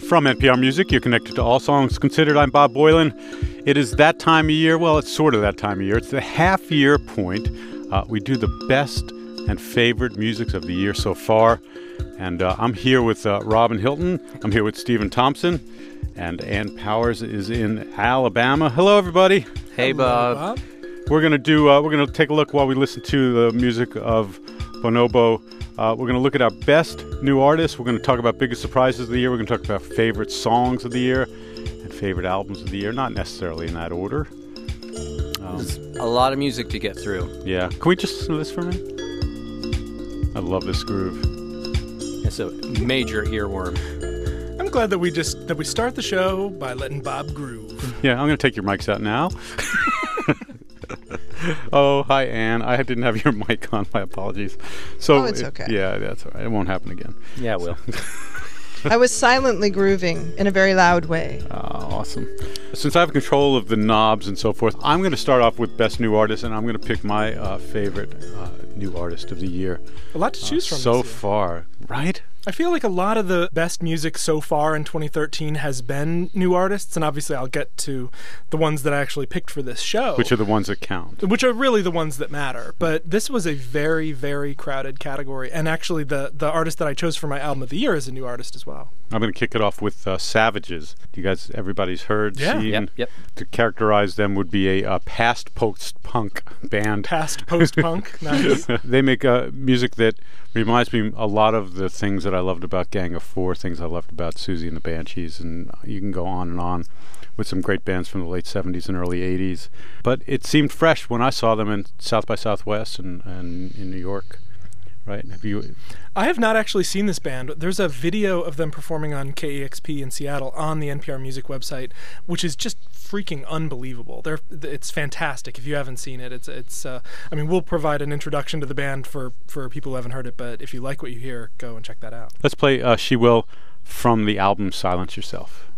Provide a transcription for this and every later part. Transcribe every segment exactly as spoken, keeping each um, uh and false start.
From N P R Music, you're connected to All Songs Considered. I'm Bob Boilen. It is that time of year. Well, it's sort of that time of year. It's the half-year point. Uh, we do the best and favorite musics of the year so far. And uh, I'm here with uh, Robin Hilton. I'm here with Stephen Thompson. And Ann Powers is in Alabama. Hello, everybody. Hey, Bob. Bob. We're gonna do. Uh, we're gonna take a look while we listen to the music of Bonobo. Uh, we're gonna look at our best new artists. We're gonna talk about biggest surprises of the year. We're gonna talk about favorite songs of the year and favorite albums of the year. Not necessarily in that order. Um, There's a lot of music to get through. Yeah. Can we just listen to this for a minute? I love this groove. It's a major earworm. I'm glad that we just that we start the show by letting Bob groove. Yeah, I'm gonna take your mics out now. Oh, hi, Ann. I didn't have your mic on. My apologies. So oh, it's okay. It, yeah, that's all right. It won't happen again. Yeah, it will. I was silently grooving in a very loud way. Oh, awesome. Since I have control of the knobs and so forth, I'm going to start off with Best New Artist, and I'm going to pick my uh, favorite uh, new artist of the year. A lot to choose uh, from so this year. far, right? I feel like a lot of the best music so far in twenty thirteen has been new artists, and obviously I'll get to the ones that I actually picked for this show. Which are the ones that count. Which are really the ones that matter. But this was a very, very crowded category, and actually the, the artist that I chose for my album of the year is a new artist as well. I'm going to kick it off with uh, Savages. You guys, everybody's heard, yeah. seen. Yep, yep. To characterize them would be a uh, past post-punk band. Past post-punk, nice. They make uh, music that reminds me a lot of the things that I loved about Gang of Four, things I loved about Susie and the Banshees, and you can go on and on with some great bands from the late seventies and early eighties. But it seemed fresh when I saw them in South by Southwest and, and in New York. Right? Have you? I have not actually seen this band. There's a video of them performing on K E X P in Seattle on the N P R Music website, which is just freaking unbelievable. They're, it's fantastic. If you haven't seen it, it's it's. Uh, I mean, we'll provide an introduction to the band for, for people who haven't heard it, but if you like what you hear, go and check that out. Let's play uh, She Will from the album Silence Yourself.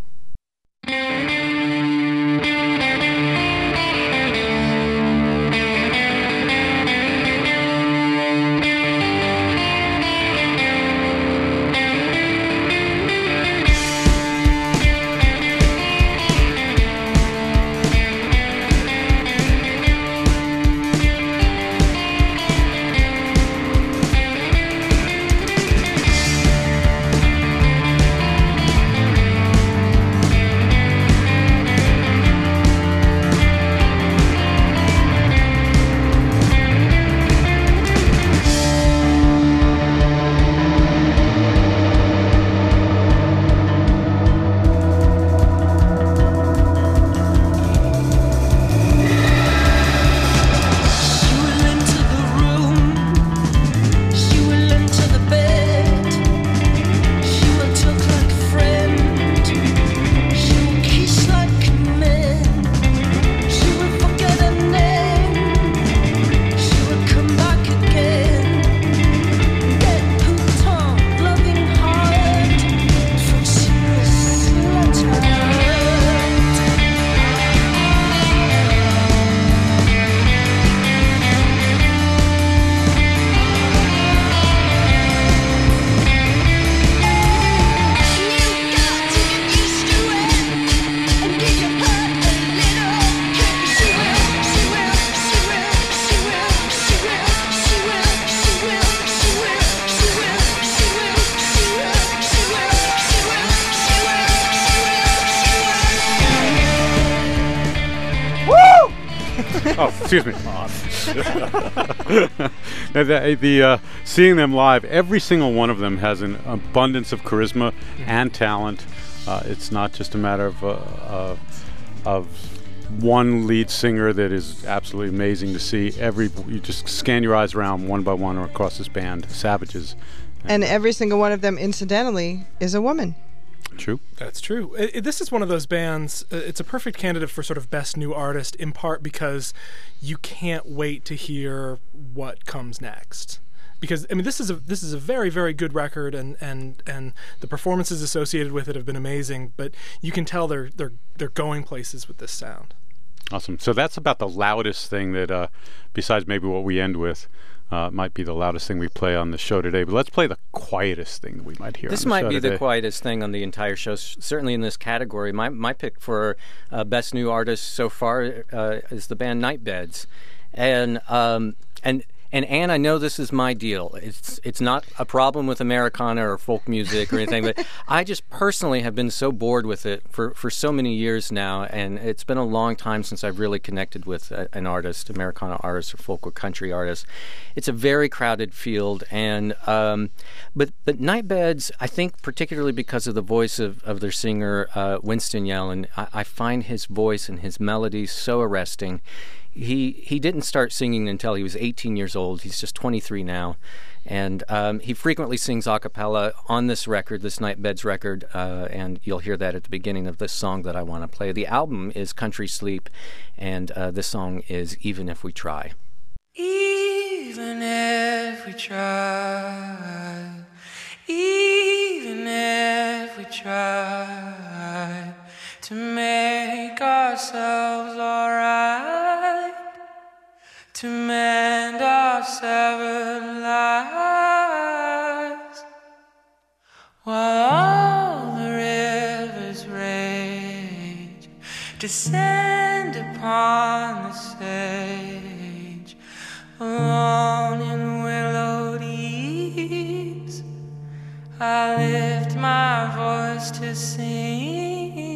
Oh, excuse me. now, the the uh, seeing them live, every single one of them has an abundance of charisma mm-hmm. and talent. Uh, it's not just a matter of uh, uh, of one lead singer that is absolutely amazing to see. Every you just scan your eyes around one by one or across this band, Savages, and, and every single one of them, incidentally, is a woman. True. That's true. It, it, this is one of those bands, uh, it's a perfect candidate for sort of best new artist, in part because you can't wait to hear what comes next. Because I mean, this is a this is a very very good record, and, and, and the performances associated with it have been amazing. But you can tell they're they're they're going places with this sound. Awesome. So that's about the loudest thing that, uh, besides maybe what we end with, Uh, might be the loudest thing we play on the show today, but let's play the quietest thing that we might hear. This on the might show be today. the quietest thing on the entire show, s- certainly in this category. My my pick for uh, best new artist so far uh, is the band Nightbeds, and um, and. And Anne, I know this is my deal. It's it's not a problem with Americana or folk music or anything, but I just personally have been so bored with it for, for so many years now, and it's been a long time since I've really connected with a, an artist, Americana artist or folk or country artist. It's a very crowded field, and um, but but Nightbeds, I think particularly because of the voice of, of their singer uh, Winston Yellen, I, I find his voice and his melodies so arresting. He he didn't start singing until he was eighteen years old. He's just twenty-three now. And um, he frequently sings a cappella on this record, this Nightbeds record, uh, and you'll hear that at the beginning of this song that I want to play. The album is Country Sleep, and uh, this song is Even If We Try. Even if we try, even if we try to make ourselves alright, to mend our severed lives, while all the rivers rage, descend upon the sage, alone in willowed eaves, I lift my voice to sing.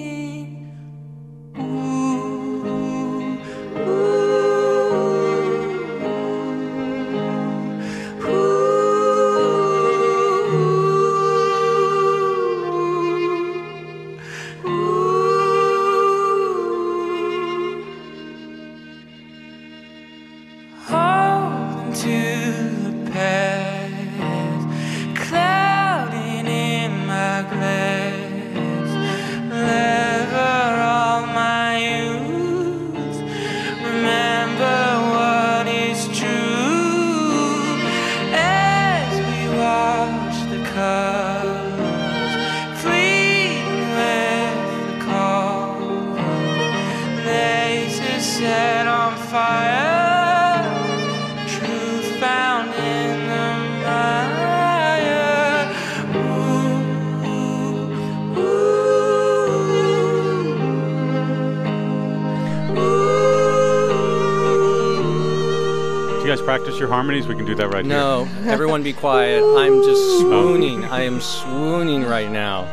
Practice your harmonies? We can do that right no, here. No, everyone be quiet. I'm just swooning. I am swooning right now.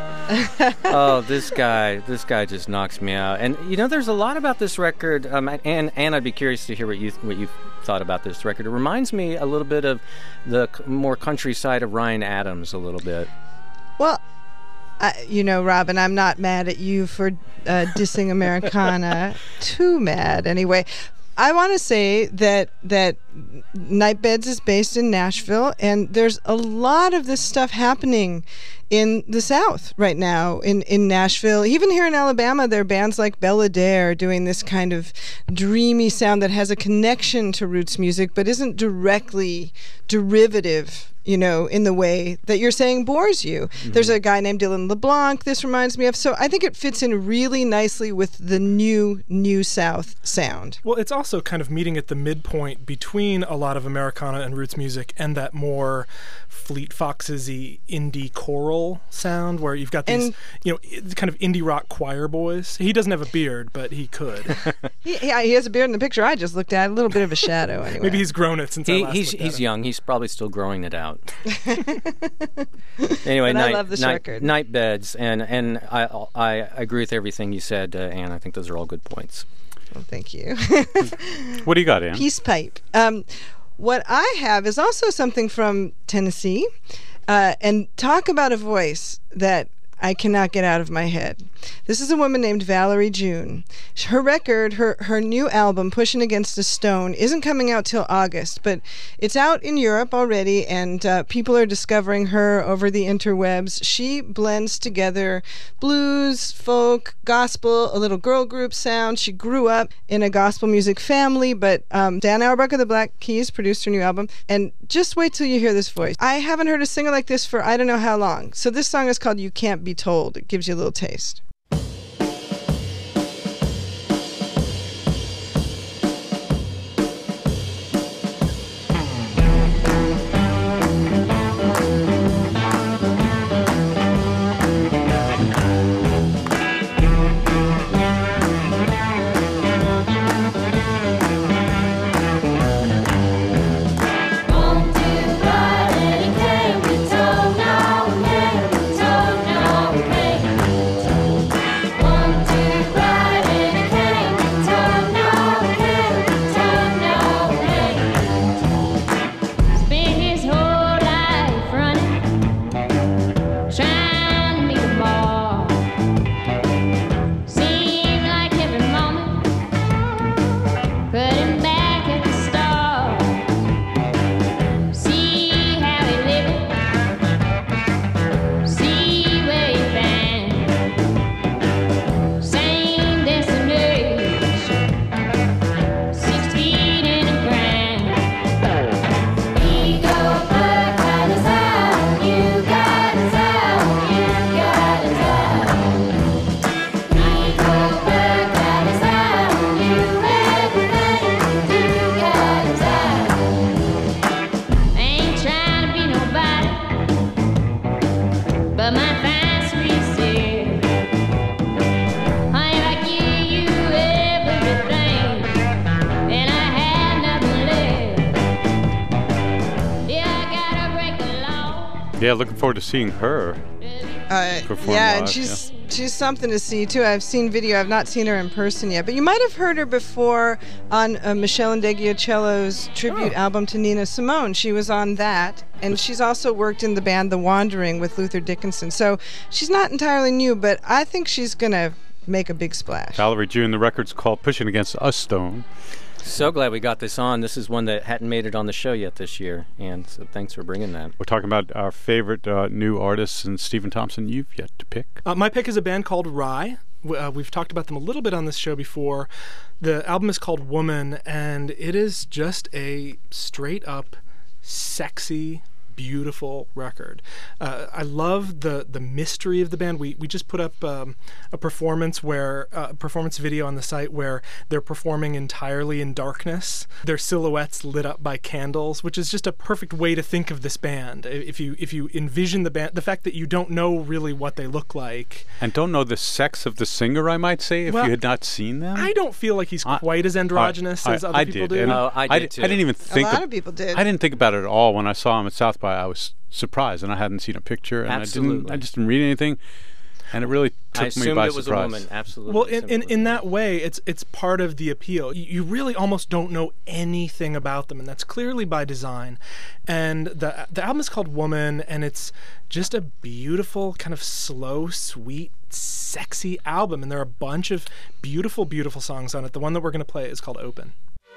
Oh, this guy, this guy just knocks me out. And you know, there's a lot about this record, um, and and I'd be curious to hear what you what you thought about this record. It reminds me a little bit of the c- more countryside of Ryan Adams, a little bit. Well, I, you know, Robin, I'm not mad at you for uh, dissing Americana. Too mad, anyway. I want to say that that Nightbeds is based in Nashville, and there's a lot of this stuff happening in the South right now, in, in Nashville. Even here in Alabama, there are bands like Belladere doing this kind of dreamy sound that has a connection to roots music, but isn't directly derivative, you know, in the way that you're saying bores you. Mm-hmm. There's a guy named Dylan LeBlanc this reminds me of. So I think it fits in really nicely with the new, new South sound. Well, it's also kind of meeting at the midpoint between a lot of Americana and roots music and that more Fleet Foxes-y indie choral sound where you've got these, and, you know, kind of indie rock choir boys. He doesn't have a beard, but he could. he, yeah, he has a beard in the picture I just looked at. A little bit of a shadow, anyway. Maybe he's grown it since he, I last he's looked he's at young. him. He's probably still growing it out. Anyway, but night, I love this night, record. Nightbeds, and and I I agree with everything you said, uh, Anne. I think those are all good points. Well, thank you. What do you got, Anne? Peace Pipe. Um, what I have is also something from Tennessee, uh, and talk about a voice that I cannot get out of my head. This is a woman named Valerie June. Her record, her, her new album, Pushing Against a Stone, isn't coming out till August, but it's out in Europe already, and uh, people are discovering her over the interwebs. She blends together blues, folk, gospel, a little girl group sound. She grew up in a gospel music family, but um, Dan Auerbach of the Black Keys produced her new album, and just wait till you hear this voice. I haven't heard a singer like this for I don't know how long. So this song is called You Can't Be Told. It gives you a little taste. Yeah, looking forward to seeing her. Uh, Perform yeah, live, and she's she's something to see too. I've seen video. I've not seen her in person yet, but you might have heard her before on uh, Michelle Ndegeocello's tribute Oh. album to Nina Simone. She was on that, and she's also worked in the band The Wandering with Luther Dickinson. So she's not entirely new, but I think she's gonna make a big splash. Valerie June, the record's called Pushing Against a Stone. So glad we got this on. This is one that hadn't made it on the show yet this year, and so thanks for bringing that. We're talking about our favorite uh, new artists, and Stephen Thompson, you've yet to pick. Uh, my pick is a band called Rye. W- Uh, we've talked about them a little bit on this show before. The album is called Woman, and it is just a straight-up, sexy, beautiful record. Uh, I love the the mystery of the band. We we just put up um, a performance where uh, a performance video on the site where they're performing entirely in darkness. Their silhouettes lit up by candles, which is just a perfect way to think of this band. If you if you envision the band, the fact that you don't know really what they look like. And don't know the sex of the singer, I might say, if Well, you had not seen them. I don't feel like he's I- quite as androgynous I- as other I people did, do. and Oh, I I, did di- too. I didn't even A think lot of, of people did. I didn't think about it at all when I saw him at South by. I was surprised, and I hadn't seen a picture, and I didn't. Absolutely. I just didn't read anything, and it really took I me assumed by it was surprise. a woman. Absolutely. Well, in, assumed in, it was in a that way, it's it's part of the appeal. You, you really almost don't know anything about them, and that's clearly by design. And the the album is called Woman, and it's just a beautiful, kind of slow, sweet, sexy album. And there are a bunch of beautiful, beautiful songs on it. The one that we're going to play is called Open.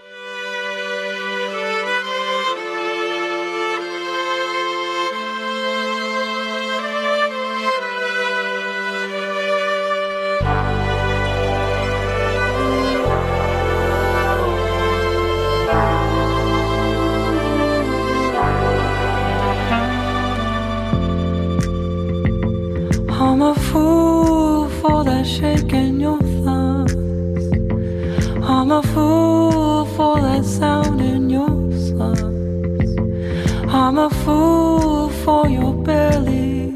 I'm a fool for that shake in your thumbs. I'm a fool for that sound in your slums. I'm a fool for your belly.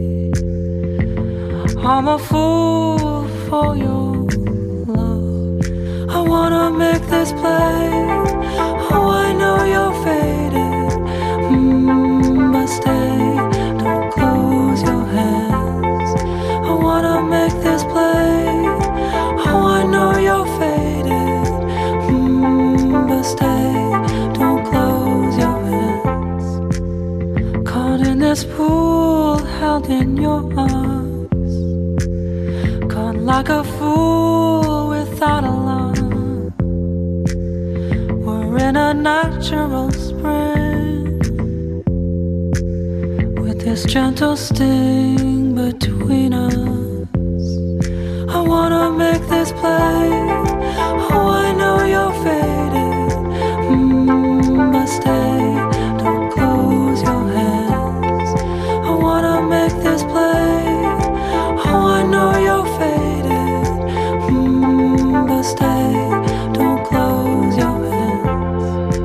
I'm a fool for your love. I wanna make this play. Oh, I know you're faded. Mm, but stay, don't close your hands. I wanna make this play. Oh, I know you're faded. Mm, but stay, don't close your hands. Caught in this pool, held in your arms. Caught like a fool without a line. We're in a natural spring with this gentle sting between us. I wanna make this play. Oh, I know you're faded. Mm, but stay, don't close your hands. I wanna make this play. Oh, I know you're faded. Mm, but stay, don't close your hands.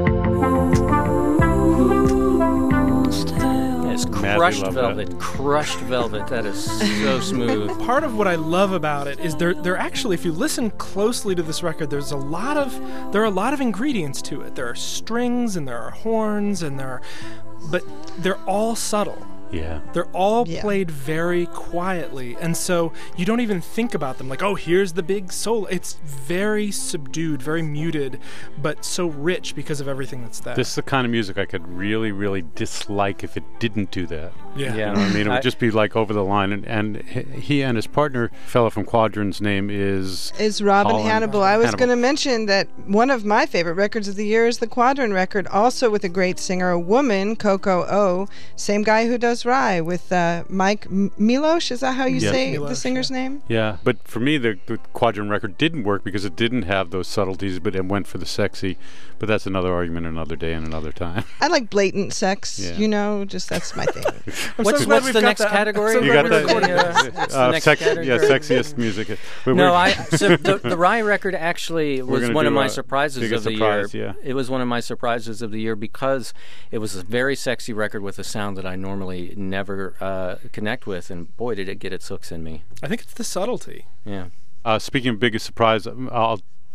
Ooh, stay. That is Madly crushed love that. velvet. Crushed velvet. That is so smooth. Part of what I love about it is there there actually, if you listen closely to this record, there's a lot of there are a lot of ingredients to it. There are strings and there are horns and there are, but they're all subtle. Yeah. They're all Yeah. played very quietly, and so you don't even think about them like, oh, here's the big solo. It's very subdued, very muted, but so rich because of everything that's there. This is the kind of music I could really, really dislike if it didn't do that. yeah. Yeah. You know what I mean? It would I- just be like over the line. And, and he and his partner, fellow from Quadron's name is Is Robin Holland. Hannibal. I was Hannibal. going to mention that one of my favorite records of the year is the Quadron record, also with a great singer, a woman, Coco O, same guy who does Rye, with uh, Mike M- Milosh. Is that how you Yes. say the Milosh, singer's name? Yeah, but for me, the, the Quadron record didn't work because it didn't have those subtleties, but it went for the sexy. But that's another argument another day and another time. I like blatant sex, Yeah. you know, just that's my thing. I'm What's- so glad what's we've the got next that. I'm category? so You glad got we're the- recording yeah. this. It's the Uh, next sex- category. yeah, sexiest music. But No, we're- I. So the, the Rye record actually We're was gonna one of do my a surprises biggest of the surprise, year. yeah. It was one of my surprises of the year because it was a very sexy record with a sound that I normally never uh, connect with, and boy, did it get its hooks in me. I think it's the subtlety. Yeah. Uh, speaking of biggest surprise, um, I'll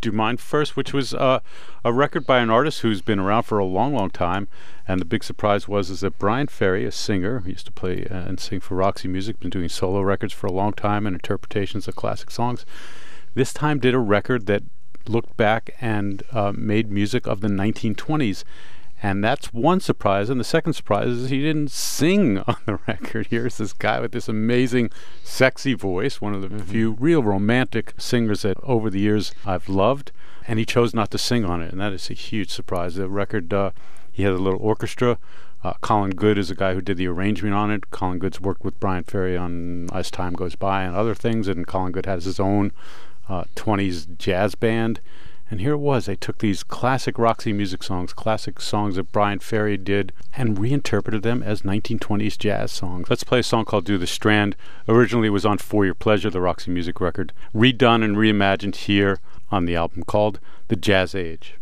do mine first, which was uh, a record by an artist who's been around for a long, long time. And the big surprise was is that Bryan Ferry, a singer, who used to play uh, and sing for Roxy Music, been doing solo records for a long time and interpretations of classic songs, this time did a record that looked back and uh, made music of the nineteen twenties. And that's one surprise. And the second surprise is he didn't sing on the record. Here's this guy with this amazing, sexy voice, one of the mm-hmm. few real romantic singers that over the years I've loved. And he chose not to sing on it. And that is a huge surprise. The record, uh, he had a little orchestra. Uh, Colin Good is the guy who did the arrangement on it. Colin Good's worked with Bryan Ferry on As Time Goes By and other things. And Colin Good has his own uh, twenties jazz band. And here it was. They took these classic Roxy Music songs, classic songs that Bryan Ferry did, and reinterpreted them as nineteen twenties jazz songs. Let's play a song called Do the Strand. Originally it was on For Your Pleasure, the Roxy Music record, redone and reimagined here on the album called The Jazz Age.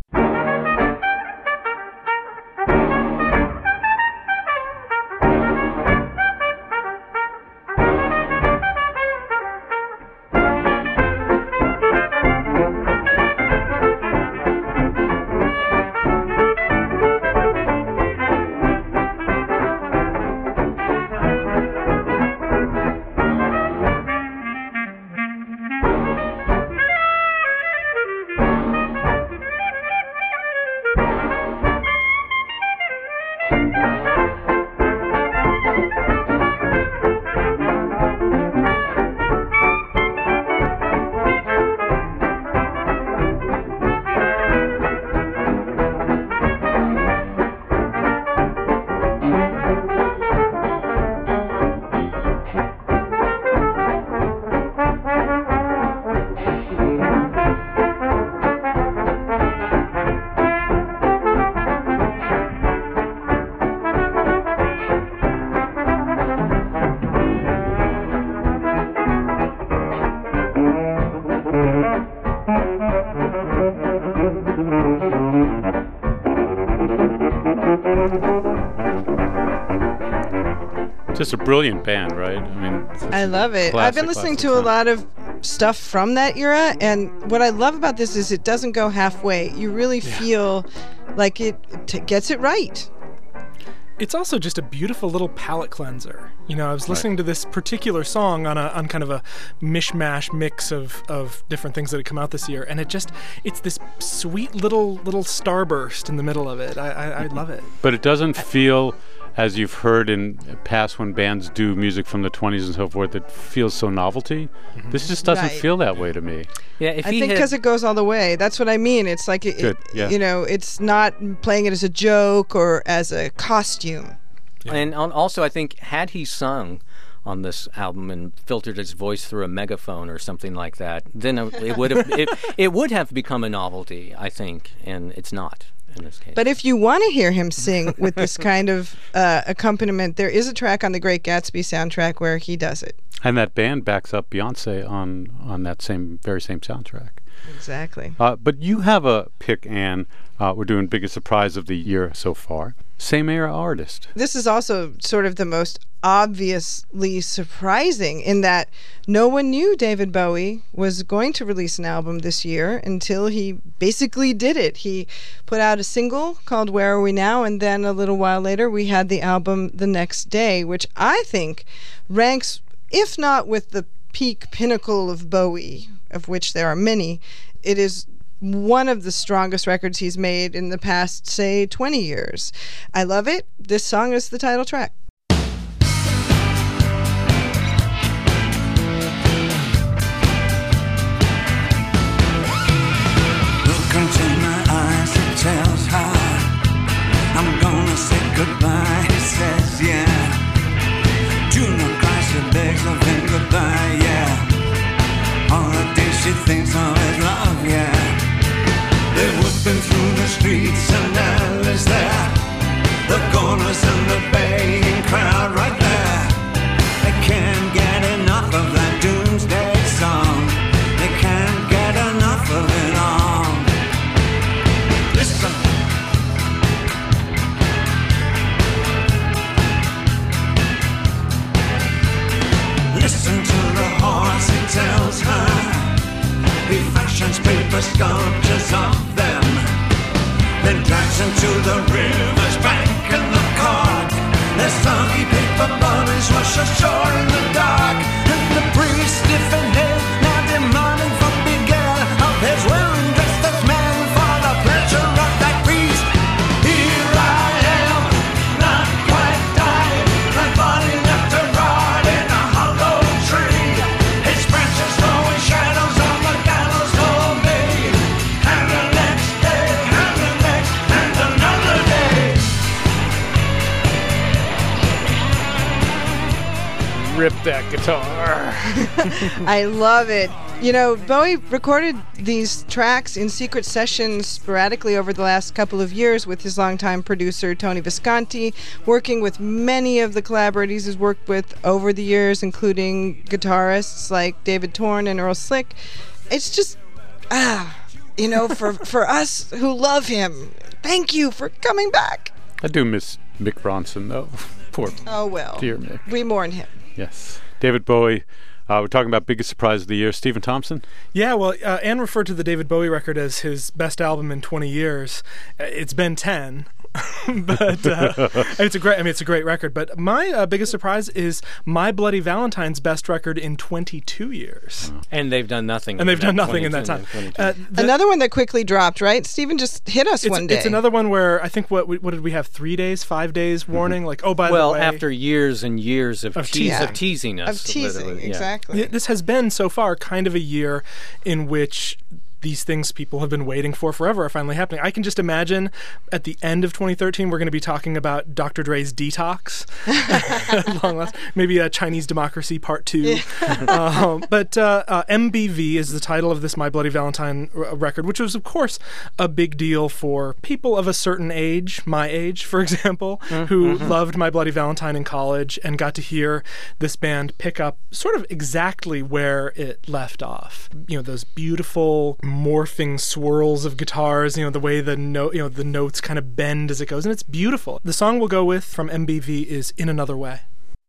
Just a brilliant band, right? I mean, I love it. I've been listening to a lot of stuff from that era, and what I love about this is it doesn't go halfway. You really yeah. feel like it t- gets it right. It's also just a beautiful little palate cleanser. You know, I was listening right. to this particular song on a on kind of a mishmash mix of, of different things that had come out this year, and it just it's this sweet little little starburst in the middle of it. I I, I love it. But it doesn't feel, as you've heard in past when bands do music from the twenties and so forth, it feels so novelty. Mm-hmm. This just doesn't right. feel that way to me. Yeah, if I he think because had... it goes all the way. That's what I mean. It's like, it, Good, yeah. you know, it's not playing it as a joke or as a costume. Yeah. And on, also, I think, had he sung on this album and filtered his voice through a megaphone or something like that, then it would have it, it would have become a novelty, I think, and it's not in this case. But if you want to hear him sing with this kind of uh, accompaniment, there is a track on the Great Gatsby soundtrack where he does it. And that band backs up Beyonce on, on that same very same soundtrack. Exactly. Uh, but you have a pick, Anne. Uh, we're doing biggest surprise of the year so far. Same era artist. This is also sort of the most obviously surprising in that no one knew David Bowie was going to release an album this year until he basically did it. He put out a single called Where Are We Now, and then a little while later we had the album the next day, which I think ranks, if not with the peak pinnacle of Bowie, of which there are many, it is one of the strongest records he's made in the past, say, twenty years. I love it. This song is the title track. Look into my eyes, it tells how I'm gonna say goodbye. He says, yeah. Junior cries, she begs of him goodbye, yeah. All the days she thinks of his love, yeah. They're whipping through the streets and alleys there, the corners and the baying sculptures of them. Then drags them to the river's bank and the cart. Their soggy paper bodies rush ashore in the dark. And the priest, stiff and dead, now demanding from big air of his wearing dressed as man for the pleasure of that feast. Here I am, not quite died, my body left to rot in a hollow tree. His branches throwing shadows on the gallows for me. And the next day, and the next, and another day. Rip that guitar. I love it. You know, Bowie recorded these tracks in secret sessions sporadically over the last couple of years with his longtime producer, Tony Visconti, working with many of the collaborators he's worked with over the years, including guitarists like David Torn and Earl Slick. It's just, ah, you know, for, for us who love him, thank you for coming back. I do miss Mick Ronson, though. Poor Oh, well. dear Mick. We mourn him. Yes. David Bowie. Uh, we're talking about biggest surprise of the year. Stephen Thompson. Yeah, well, uh, Anne referred to the David Bowie record as his best album in twenty years. Uh, It's been ten. but uh, it's a great. I mean, it's a great record. But my uh, biggest surprise is My Bloody Valentine's best record in twenty-two years, And they've done nothing. and they've in done that nothing in that time. twenty-two. Uh, the- Another one that quickly dropped, right? Stephen just hit us it's, one day. it's another one where I think what we- what did we have? Three days, five days warning. Like, oh, by well, the way, after years and years of, Of teas- teasing. of teasing us. of teasing, literally, yeah. exactly. Th- this has been so far kind of a year in which these things people have been waiting for forever are finally happening. I can just imagine at the end of twenty thirteen we're going to be talking about Doctor Dre's Detox, at long last, maybe a Chinese Democracy Part Two. um, but uh, uh, M B V is the title of this My Bloody Valentine r- record, which was of course a big deal for people of a certain age, my age, for example, who loved My Bloody Valentine in college and got to hear this band pick up sort of exactly where it left off. You know, those beautiful morphing swirls of guitars, you know, the way the note, you know, the notes kind of bend as it goes, and it's beautiful. The song we'll go with from M B V is In Another Way.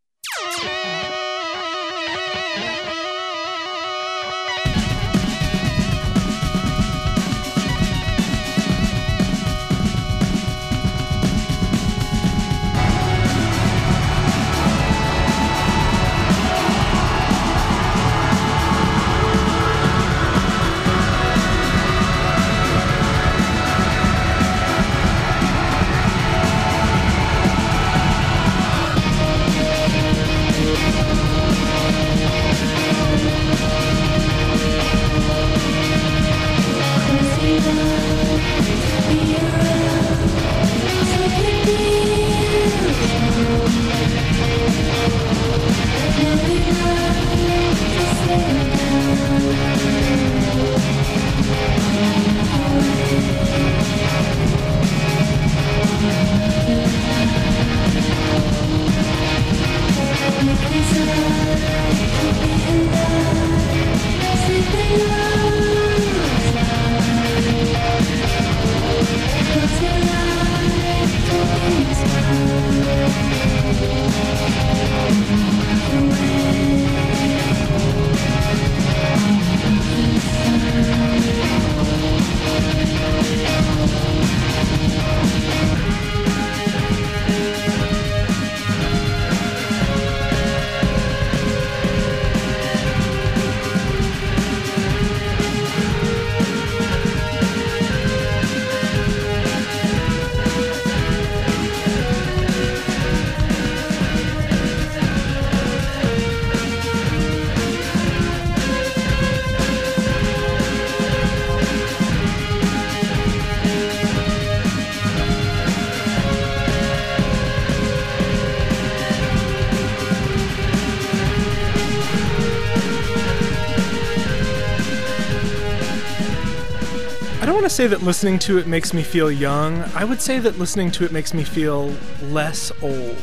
I don't want to say that listening to it makes me feel young. I would say that listening to it makes me feel less old.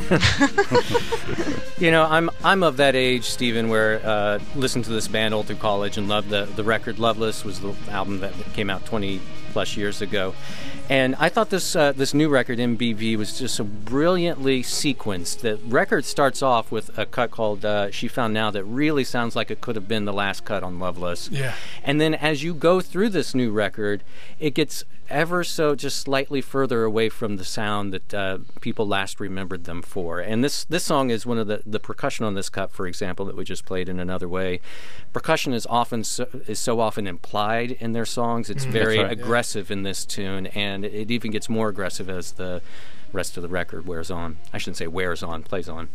You know, I'm I'm of that age, Stephen, where uh, listened to this band all through college and loved the the record. Loveless was the album that came out twenty plus years ago. And I thought this uh, this new record, M B V, was just so brilliantly sequenced. The record starts off with a cut called uh, She Found Now that really sounds like it could have been the last cut on Loveless. Yeah. And then as you go through this new record, it gets ever so just slightly further away from the sound that uh, people last remembered them for. And this this song is one of the, the percussion on this cut, for example, that we just played in Another Way. Percussion is often so, is so often implied in their songs. It's Mm, very right, aggressive yeah. in this tune, and it, it even gets more aggressive as the rest of the record wears on. I shouldn't say wears on, plays on.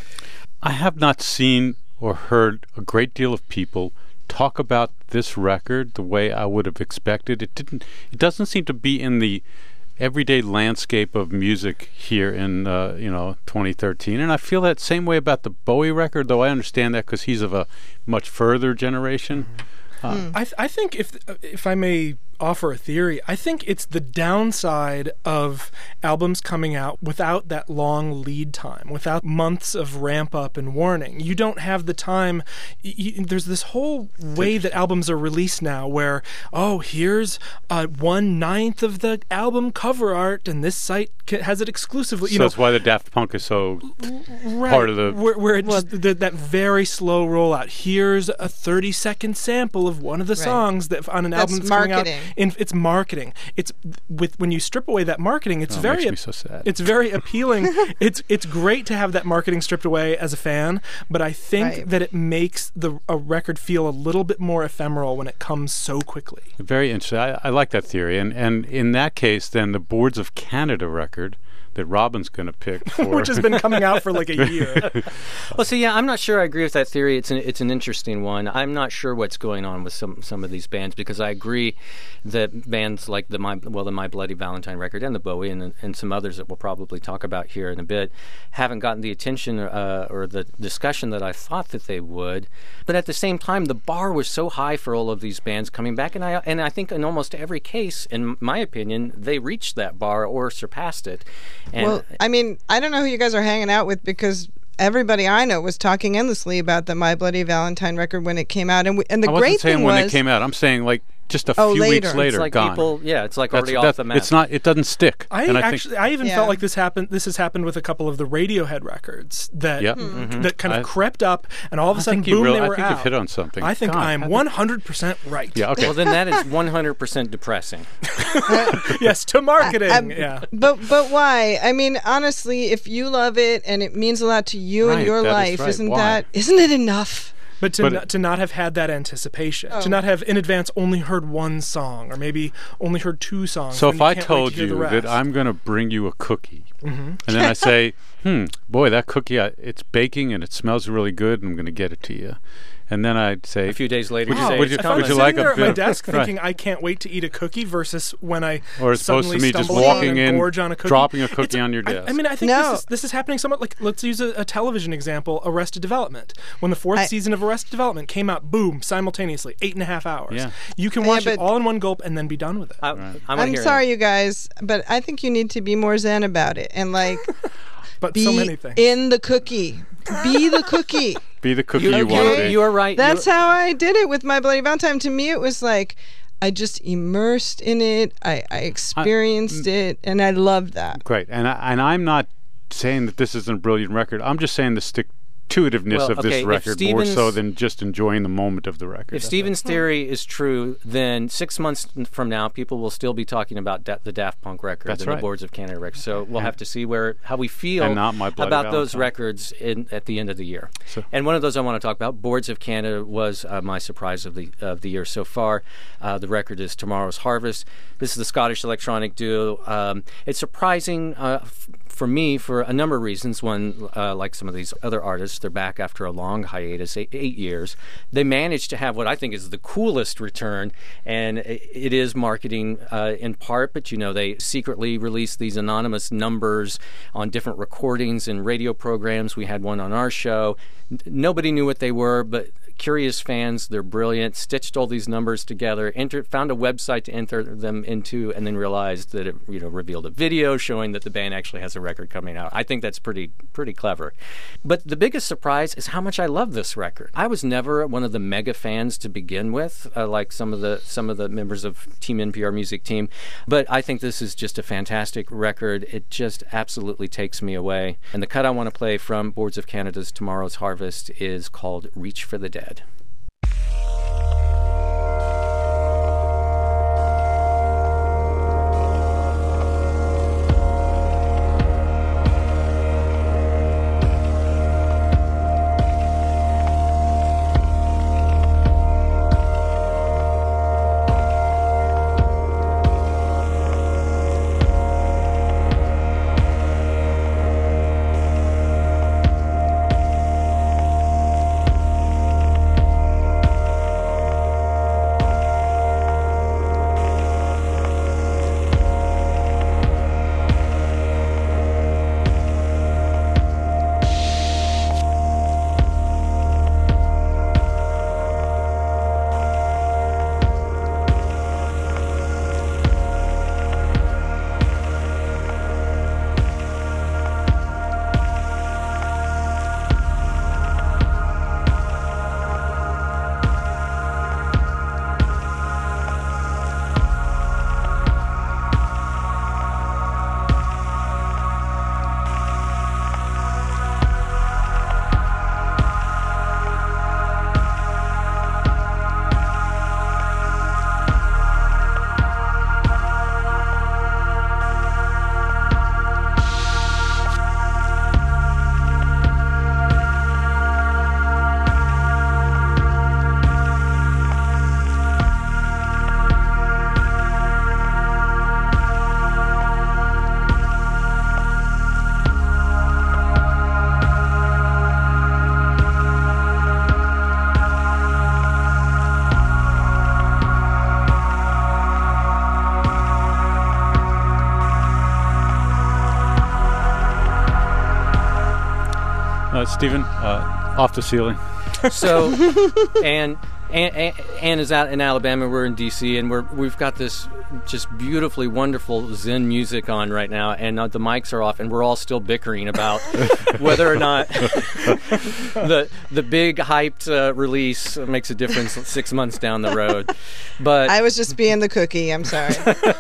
I have not seen or heard a great deal of people talk about this record the way I would have expected. It didn't. It doesn't seem to be in the everyday landscape of music here in uh, you know twenty thirteen. And I feel that same way about the Bowie record, though I understand that because he's of a much further generation. Mm-hmm. Uh, Mm. I, th- I think if if I may offer a theory, I think it's the downside of albums coming out without that long lead time, without months of ramp up and warning. You don't have the time. Y- y- there's this whole way that albums are released now where, oh, here's uh, one ninth of the album cover art and this site ca- has it exclusively. You so know, that's why the Daft Punk is so right, part of the... where, where it just, the, that very slow rollout. Here's a thirty second sample of one of the Right. songs that on an That's album that's coming out. marketing. In, it's marketing. It's with when you strip away that marketing, it's Oh, it very makes me so sad. it's very appealing. it's it's great to have that marketing stripped away as a fan, but I think Right. that it makes the a record feel a little bit more ephemeral when it comes so quickly. Very interesting. I, I like that theory. And, and in that case, then the Boards of Canada record that Robin's going to pick for... Which has been coming out for like a year. Well, so yeah, I'm not sure I agree with that theory. It's an it's an interesting one. I'm not sure what's going on with some some of these bands because I agree that bands like the my well the My Bloody Valentine record and the Bowie and and some others that we'll probably talk about here in a bit haven't gotten the attention uh, or the discussion that I thought that they would. But at the same time, the bar was so high for all of these bands coming back, and I and I think in almost every case, in my opinion, they reached that bar or surpassed it. And well, I mean, I don't know who you guys are hanging out with because everybody I know was talking endlessly about the My Bloody Valentine record when it came out, and we, and the I wasn't great saying thing when was it came out. I'm saying like just a Oh, few later. weeks It's later, it's like gone. people, yeah, it's like That's, already that- off the map. It's not. It doesn't stick. I and actually, I, even Yeah. felt like this happened. This has happened with a couple of the Radiohead records that Yep. Mm-hmm. that kind of I- crept up, and all of a I sudden, think you boom, really- they I were think out. you've hit on something. I think God, I'm I think- one hundred percent right. Yeah. Okay. Well, then that is one hundred percent depressing. Yes, to marketing. I'm- yeah. But but why? I mean, honestly, if you love it and it means a lot to you Right, and your that is life, right. isn't Why? that isn't it enough? But to But not, it- to not have had that anticipation, Oh. to not have in advance only heard one song or maybe only heard two songs. So and if you I can't wait told to hear the you that rest. I'm going to bring you a cookie, Mhm. and then I say, "Hmm, boy, that cookie, I, it's baking and it smells really good, and I'm going to get it to you," and then I'd say, A few days later, Would you you- say would it's you- if coming. I'm would you sitting like a there at my bit- desk Right. thinking I can't wait to eat a cookie versus when I Or as opposed to suddenly me just stumble on walking and in, gorge on a cookie. dropping a cookie It's- on your I- desk. I, mean, I think No. this is this is happening somewhat like let's use a, a television example: Arrested Development. When the fourth I- season of Arrested Development came out, boom, simultaneously, eight and a half hours. Yeah. You can Yeah, watch it but- all in one gulp and then be done with it. I, I wanna I'm hear sorry, it. you guys, but I think you need to be more zen about it and like but be so many things. in the cookie. Be the cookie. be the cookie You, you, you, want to be. you are right. That's you, how I did it with My Bloody Valentine. To me, it was like I just immersed in it. I, I experienced it, and I loved that. Great, and I, and I'm not saying that this isn't a brilliant record. I'm just saying the stick intuitiveness Well, of okay, this if record more so Stevens- than just enjoying the moment of the record. If Steven's theory is true, then six months from now, people will still be talking about da- the Daft Punk record That's and right. the Boards of Canada record. So we'll And- have to see where how we feel And not My Bloody about those Valentine. records in, at the end of the year. So- And one of those I want to talk about, Boards of Canada, was uh, my surprise of the of the year so far. Uh, the record is Tomorrow's Harvest. This is the Scottish electronic duo. Um, it's surprising uh, f- for me for a number of reasons. One, uh, like some of these other artists, they're back after a long hiatus, eight, eight years. They managed to have what I think is the coolest return, and it, it is marketing uh, in part, but you know, they secretly released these anonymous numbers on different recordings and radio programs. We had one on our show. N- Nobody knew what they were, but curious fans. They're brilliant. Stitched all these numbers together. Entered, found a website to enter them into, and then realized that it, you know, revealed a video showing that the band actually has a record coming out. I think that's pretty pretty clever. But the biggest surprise is how much I love this record. I was never one of the mega fans to begin with, uh, like some of the some of the members of Team N P R Music Team. But I think this is just a fantastic record. It just absolutely takes me away. And the cut I want to play from Boards of Canada's Tomorrow's Harvest is called Reach for the Dead. Uh, Stephen, uh, off the ceiling. So, and Ann, Ann is out in Alabama. We're in D C, and we're we've got this just beautifully wonderful Zen music on right now, and uh, the mics are off, and we're all still bickering about whether or not the the big hyped uh, release makes a difference six months down the road. But I was just being the cookie. I'm sorry.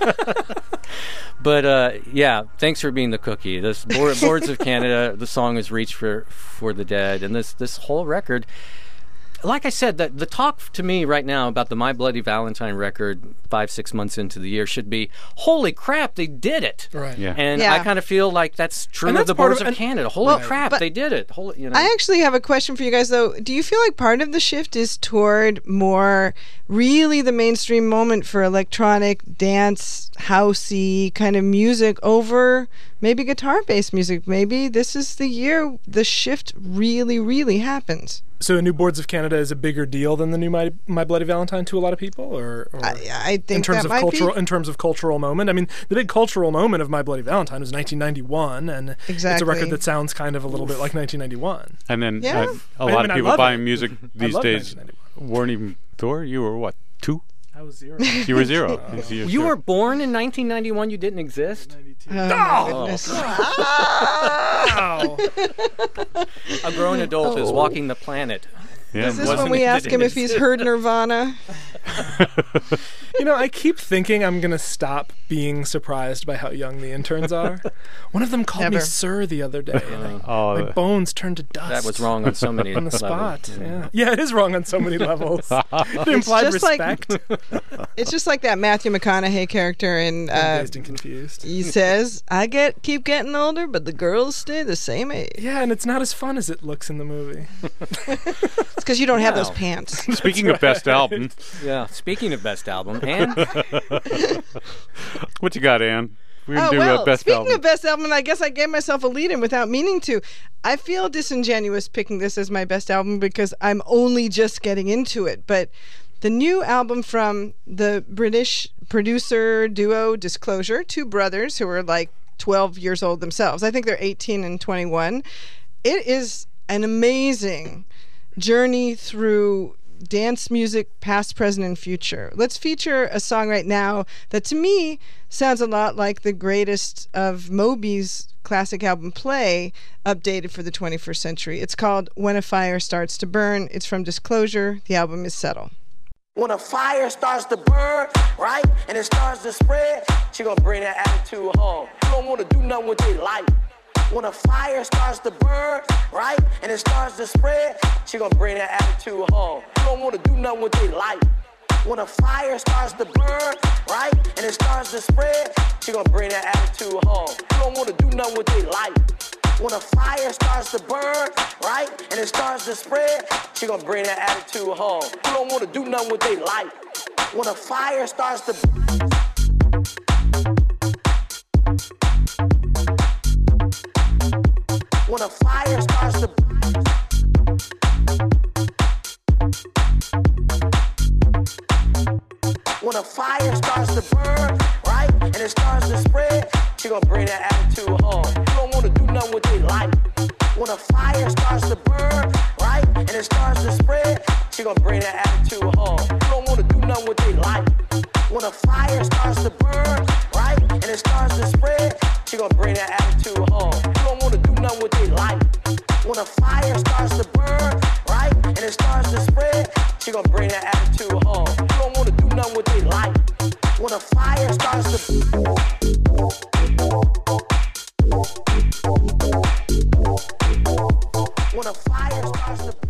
But uh, yeah, thanks for being the cookie. This Board, Boards of Canada, the song is "Reach for for the Dead," and this this whole record. Like I said, the, the talk to me right now about the My Bloody Valentine record five, six months into the year should be, holy crap, they did it. Right. Yeah. And Yeah. I kind of feel like that's true And of that's the part Boards of- of, and- Canada. Holy Well, crap, but they did it. Holy, you know. I actually have a question for you guys, though. Do you feel like part of the shift is toward more really the mainstream moment for electronic, dance, housey kind of music over maybe guitar-based music? Maybe this is the year the shift really, really happens. So, a new Boards of Canada is a bigger deal than the new My, My Bloody Valentine to a lot of people, or, or I, I think in terms that of might cultural, be. in terms of cultural moment. I mean, the big cultural moment of My Bloody Valentine was nineteen ninety-one, and it's a Exactly. record that sounds kind of a little bit like nineteen ninety-one. And then Yeah. uh, a I lot mean, I of people love buying it. music I these love days nineteen ninety-one. weren't even Thor. You were what, two? I was zero. You were zero. You you were born in nineteen ninety-one. You didn't exist. Oh, my goodness. Wow. A grown adult is walking the planet. Yeah, Is this wasn't when we it? ask him if he's heard Nirvana? You know, I keep thinking I'm going to stop being surprised by how young the interns are. One of them called me Never. sir the other day. and I- Oh, my the- bones turned to dust. That was wrong on so many On the levels. spot. Yeah. yeah, it is wrong on so many levels. It implied just like- respect. It's just like that Matthew McConaughey character in. Uh, Dazed and confused. he says, "I get keep getting older, but the girls stay the same age." Yeah, and it's not as fun as it looks in the movie. It's because you don't have those Wow. pants. Speaking of best album, Yeah. Speaking of best album, and what you got, Ann? We can Oh do well, uh, best speaking album. of best album, I guess I gave myself a lead-in without meaning to. I feel disingenuous picking this as my best album because I'm only just getting into it. But the new album from the British producer duo Disclosure, two brothers who are like twelve years old themselves. I think they're eighteen and twenty-one. It is an amazing journey through dance music, past, present, and future. Let's feature a song right now that to me sounds a lot like the greatest of Moby's classic album Play, updated for the twenty-first century. It's called When a Fire Starts to Burn. It's from Disclosure. The album is Settle. When a fire starts to burn, right, and it starts to spread, she gonna bring that attitude home. You don't wanna do nothing with their life. When a fire starts to burn, right, and it starts to spread, she gonna bring that attitude home. You don't wanna do nothing with their life. When a fire starts to burn, right, and it starts to spread, she gonna bring that attitude home. You don't wanna do nothing with their life. When a fire starts to burn, right, and it starts to spread, she gonna bring that attitude home. You don't wanna do nothing with their life. When a fire starts to When a fire starts to When a fire starts to burn, right, and it starts to spread, she gonna bring that attitude home. You don't wanna do nothing with their life. When a fire starts to burn, right, and it starts to spread, she gonna bring that attitude home. You don't wanna do nothing with their life. When a fire starts to burn, right, and it starts to spread, she gonna bring that attitude home. You don't wanna do nothing with their life. When a fire starts to burn, right, and it starts to spread, she gonna bring that attitude home. You don't wanna do nothing with their life. When a fire starts to When a fire starts to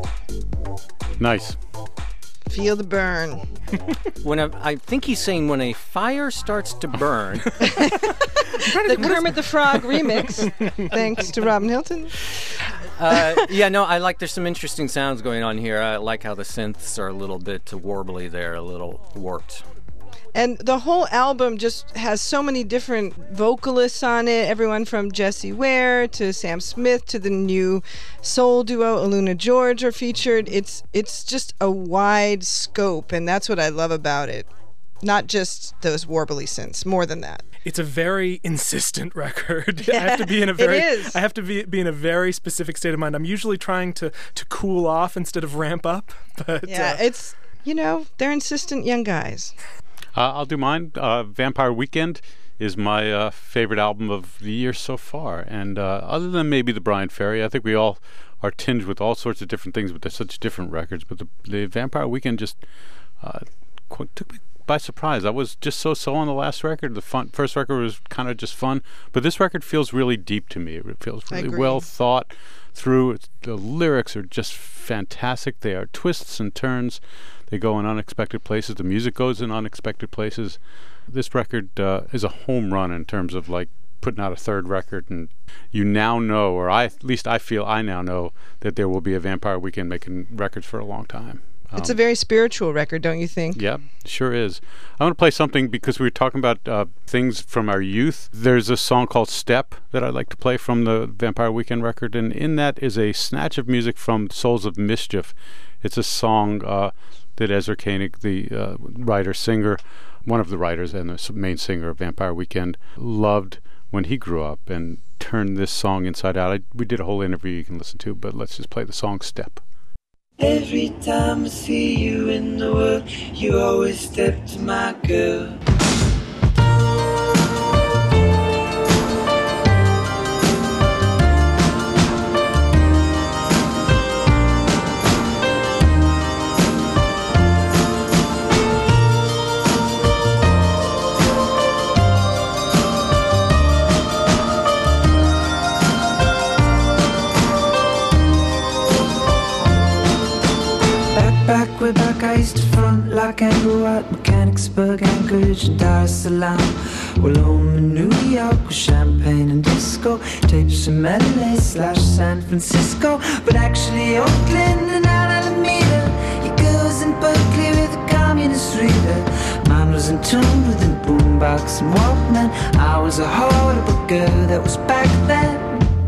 Nice. Feel the burn. When a, I think he's saying when a fire starts to burn. The Kermit the Frog remix, thanks to Robin Hilton. uh, yeah, no, I like. There's some interesting sounds going on here. I like how the synths are a little bit warbly there, a little warped. And the whole album just has so many different vocalists on it, everyone from Jessie Ware to Sam Smith to the new soul duo Aluna George are featured. It's it's just a wide scope, and that's what I love about it. Not just those warbly synths, more than that. It's a very insistent record. Yeah, I have to be in a very it is. I have to be, be in a very specific state of mind. I'm usually trying to, to cool off instead of ramp up. But Yeah, uh, it's, you know, they're insistent young guys. Uh, I'll do mine. Uh, Vampire Weekend is my uh, favorite album of the year so far. And uh, other than maybe the Brian Ferry, I think we all are tinged with all sorts of different things, but they're such different records. But the, the Vampire Weekend just uh, qu- took me by surprise. I was just so-so on the last record. The fun, first record was kind of just fun. But this record feels really deep to me. It feels really well thought through. It's, the lyrics are just fantastic. They are twists and turns. They go in unexpected places. The music goes in unexpected places. This record uh, is a home run in terms of like putting out a third record, and you now know, or I, at least I feel I now know, that there will be a Vampire Weekend making records for a long time. Um, It's a very spiritual record, don't you think? Yeah, sure is. I want to play something because we were talking about uh, things from our youth. There's a song called Step that I'd like to play from the Vampire Weekend record, and in that is a snatch of music from Souls of Mischief. It's a song uh, that Ezra Koenig, the uh, writer-singer, one of the writers and the main singer of Vampire Weekend, loved when he grew up and turned this song inside out. I, we did a whole interview you can listen to, but let's just play the song Step. Every time I see you in the world, you always step to my girl. Back, way back, I used to front like Anglo at Mechanicsburg, Anchorage, and Dar es Salaam. Well, home in New York with champagne and disco, tapes from L A slash San Francisco, but actually Oakland and Alameda. Your girl's in Berkeley with a communist reader. Mine was in tune with a boombox and Walkman. I was a horrible girl that was back then.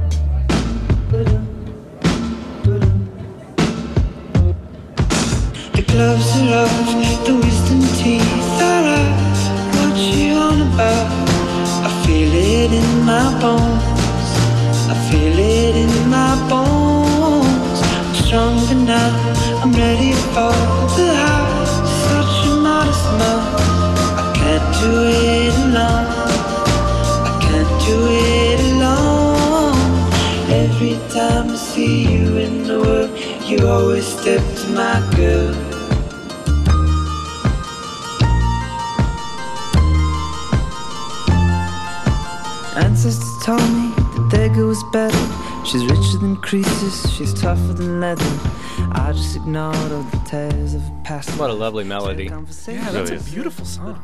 Gloves are off, the wisdom teeth are out. What you on about? I feel it in my bones. I feel it in my bones. I'm stronger now. ready for the house. Such a modest monk. I can't do it alone. I can't do it alone. Every time I see you in the world, you always step to my girl. Ancestors told me that their girl was better. She's richer than Croesus, she's tougher than leather. I just ignored all the tears of the past. What a lovely melody. Yeah, that's really a is. beautiful song.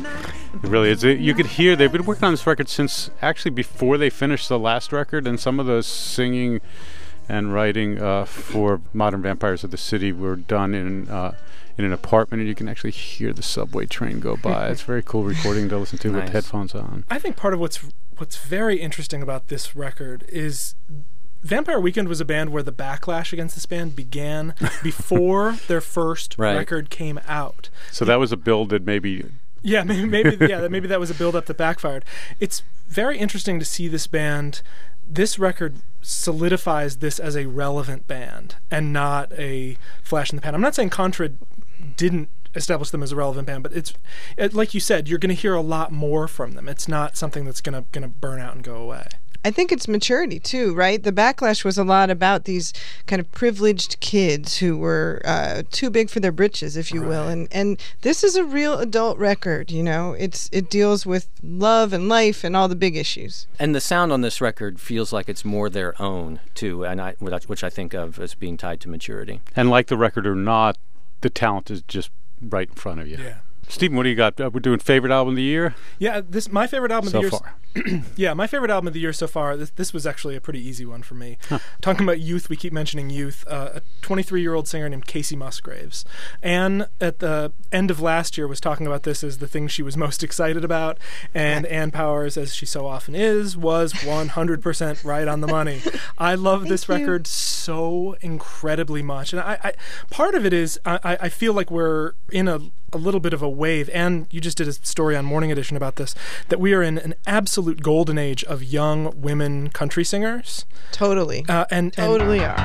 It really is. It- You could hear they've been working on this record since actually before they finished the last record, and some of the singing and writing uh, for Modern Vampires of the City were done in uh, in an apartment, and you can actually hear the subway train go by. It's a very cool recording to listen to Nice. with headphones on. I think part of what's what's very interesting about this record is Vampire Weekend was a band where the backlash against this band began before their first Right. record came out. So that was a build that maybe Yeah, maybe, maybe yeah, that- maybe that was a build-up that backfired. It's very interesting to see this band. This record solidifies this as a relevant band and not a flash in the pan. I'm not saying Contra didn't establish them as a relevant band, but it's it, like you said, you're going to hear a lot more from them. It's not something that's going to going to burn out and go away. I think it's maturity too, right? The backlash was a lot about these kind of privileged kids who were uh, too big for their britches, if you will. And and this is a real adult record. You know, it's it deals with love and life and all the big issues. And the sound on this record feels like it's more their own too, and I, which I think of as being tied to maturity. and like the record or not, the talent is just right in front of you. Yeah. Stephen, what do you got? Uh, we're doing favorite album of the year Yeah, this my favorite album of so the year. far. Yeah, my favorite album of the year so far. This, this was actually a pretty easy one for me. Talking about youth, we keep mentioning youth. Uh, a twenty-three-year-old singer named Casey Musgraves. Anne, at the end of last year, was talking about this as the thing she was most excited about, and Ann Powers, as she so often is, was one hundred percent right on the money. I love this you. record so incredibly much, and I, I part of it is I, I I feel like we're in a a little bit of a wave, and you just did a story on Morning Edition about this, that we are in an absolute golden age of young women country singers. Totally. Uh, and, and totally are.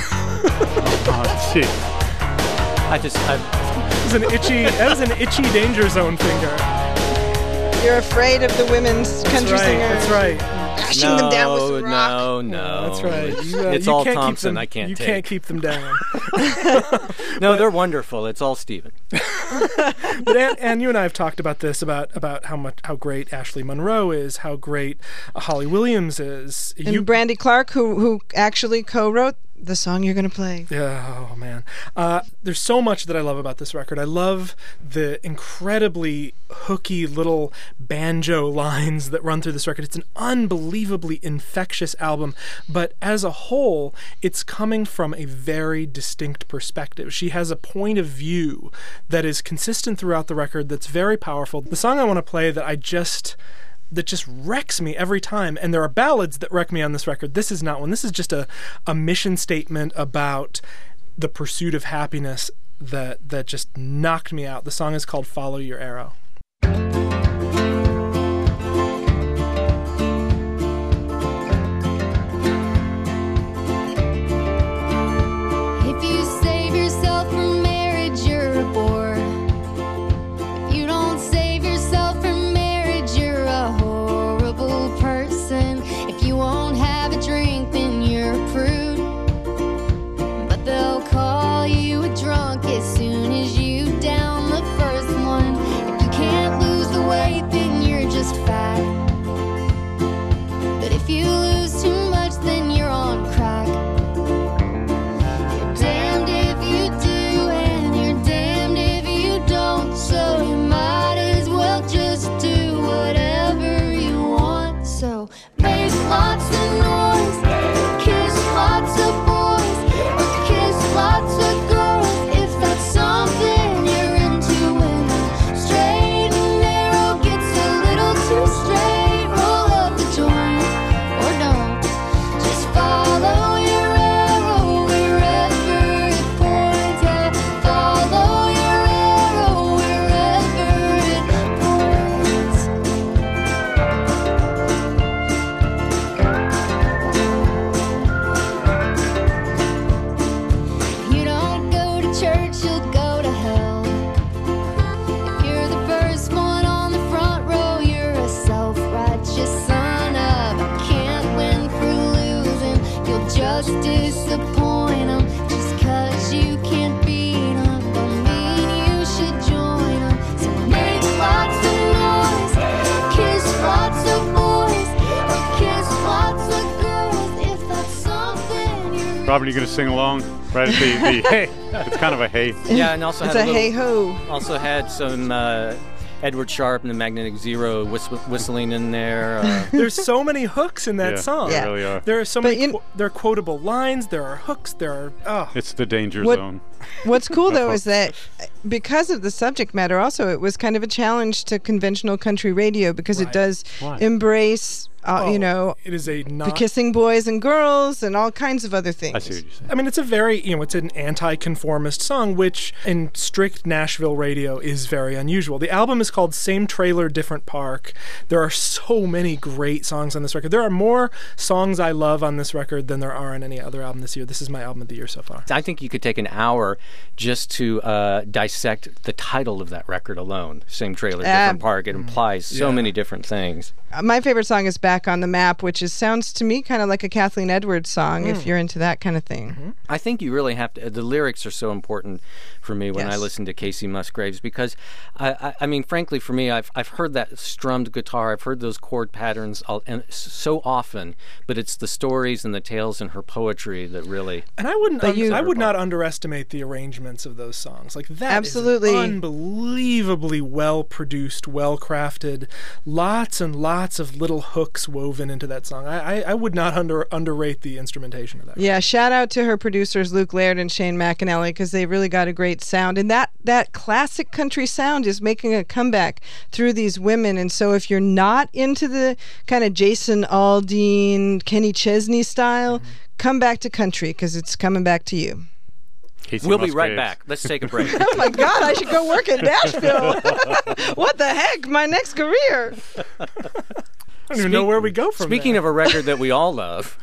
Oh, gee. I just, I, that was an itchy, that was an itchy danger zone finger. You're afraid of the women's country That's right. singers. That's right. Bashing them down with some rock. no, no, Yeah, that's right. You, uh, It's you all can't keep Thompson. them- I can't You take. can't keep them down. No, they're wonderful. It's all Steven. But Ann, Ann, you and I have talked about this about about how much how great Ashley Monroe is, how great uh, Holly Williams is. And You, Brandy Clark, who who actually co-wrote the song you're going to play. Yeah, oh man. Uh, there's so much that I love about this record. I love the incredibly hooky little banjo lines that run through this record. It's an unbelievably infectious album, but as a whole, it's coming from a very distinct perspective. She has a point of view that is consistent throughout the record that's very powerful. The song I want to play that I just that just wrecks me every time, and there are ballads that wreck me on this record. This is not one. This is just a, a mission statement about the pursuit of happiness that that just knocked me out. The song is called Follow Your Arrow. If you save yourself from marriage, you're a bore. If you don't save yourself from marriage, you're a horrible person. If you won't have a drink, then you're a prude. But they'll call you a drunk as soon as you down the first one. If you just disappoint 'em. Just 'cause you can't beat 'em don't mean you should join 'em. So make lots of noise, kiss lots of boys, or kiss lots of girls if that's something you're Robert, you going to sing along? Right at the, the hey. It's kind of a hey. Yeah, and also It's had a a little, hey ho. also had some uh, Edward Sharpe and the Magnetic Zero whist- whistling in there. Uh, There's so many hooks in that Yeah, song. there Yeah. really are. There are so But many. you- qu- there are quotable lines. There are hooks. There are. Oh. It's the danger What- zone. What's cool though is that because of the subject matter, also it was kind of a challenge to conventional country radio because Right. it does Why? embrace, uh, Oh, you know, it is a the not. kissing boys and girls and all kinds of other things. I see what you're saying. I mean, it's a very, you know, it's an anti-conformist song, which in strict Nashville radio is very unusual. The album is called Same Trailer, Different Park. There are so many great songs on this record. There are more songs I love on this record than there are on any other album this year. This is my album of the year so far. I think you could take an hour just to uh, dissect the title of that record alone. Same trailer, different Um, park. It implies so yeah. many different things. Uh, My favorite song is Back on the Map, which is sounds to me kind of like a Kathleen Edwards song if you're into that kind of thing. I think you really have to. The lyrics are so important for me when I Yes. listen to Casey Musgraves because, I, I, I mean, frankly, for me, I've I've heard that strummed guitar, I've heard those chord patterns, all, and s- so often. But it's the stories and the tales in her poetry that really. And I wouldn't. But un- you- I would not underestimate the arrangements of those songs. Like that. Absolutely. Is unbelievably well produced, well crafted. Lots and lots of little hooks woven into that song. I, I, I would not under underrate the instrumentation of that. Yeah, shout out to her producers Luke Laird and Shane McAnally because they really got a great sound. And that, that classic country sound is making a comeback through these women. And so if you're not into the kind of Jason Aldean, Kenny Chesney style, come back to country because it's coming back to you. Casey We'll be right Musgraves. back. Let's take a break. Oh my God, I should go work in Nashville. What the heck? My next career. I don't even know where we go from Speaking there. of a record that we all love,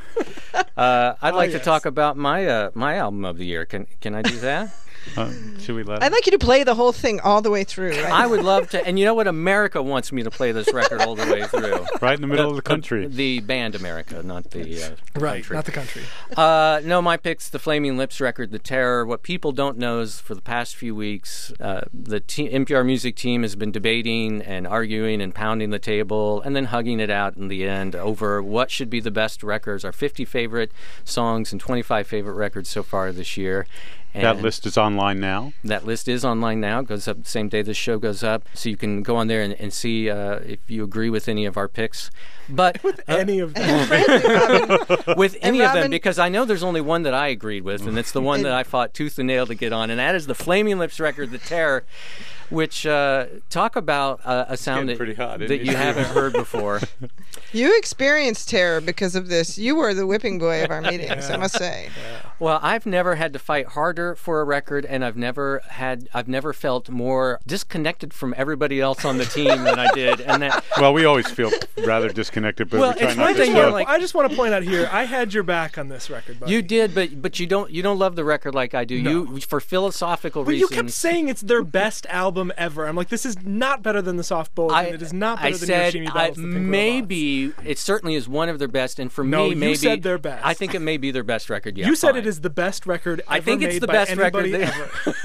uh, I'd Oh, like yes. to talk about my uh, my album of the year. Can can I do that? Uh, should we let I'd like you to play the whole thing all the way through. Right? I would love to. And you know what? America wants me to play this record all the way through. right in the middle of the country? The band America, not the uh, right, country. not the country. Uh, no, my pick's the Flaming Lips record, The Terror. What people don't know is for the past few weeks, uh, the te- N P R music team has been debating and arguing and pounding the table and then hugging it out in the end over what should be the best records, our fifty favorite songs and twenty-five favorite records so far this year. And That list is online now. That list is online now. It goes up the same day this show goes up. So you can go on there and, and see uh, if you agree with any of our picks. But With any of them. And frankly, Robin, with any of them, Robin- because I know there's only one that I agreed with, and it's the one that I fought tooth and nail to get on, and that is the Flaming Lips record, The Terror, which uh, talk about uh, a sound getting that, pretty hot, that isn't you it? haven't heard before. you experienced terror because of this. You were the whipping boy of our meetings, I must say. Well, I've never had to fight harder for a record, and I've never had, I've never felt more disconnected from everybody else on the team than I did, and that. Well, we always feel rather disconnected, but Well, we try it's not one to. thing so- you're Well, like- I just want to point out here, I had your back on this record, buddy. You did, but but you don't you don't love the record like I do. No. You for philosophical But you reasons. kept saying it's their best album ever. I'm like, this is not better than the Soft Bulletin. I, it is not I better than said Yoshimi I, Battles, the Pink Robots. maybe it certainly is one of their best, and for No, me, you maybe said their best. I think it may be their best record yet. You said fine. it is the best record ever I think it's made the by best record anybody they- ever.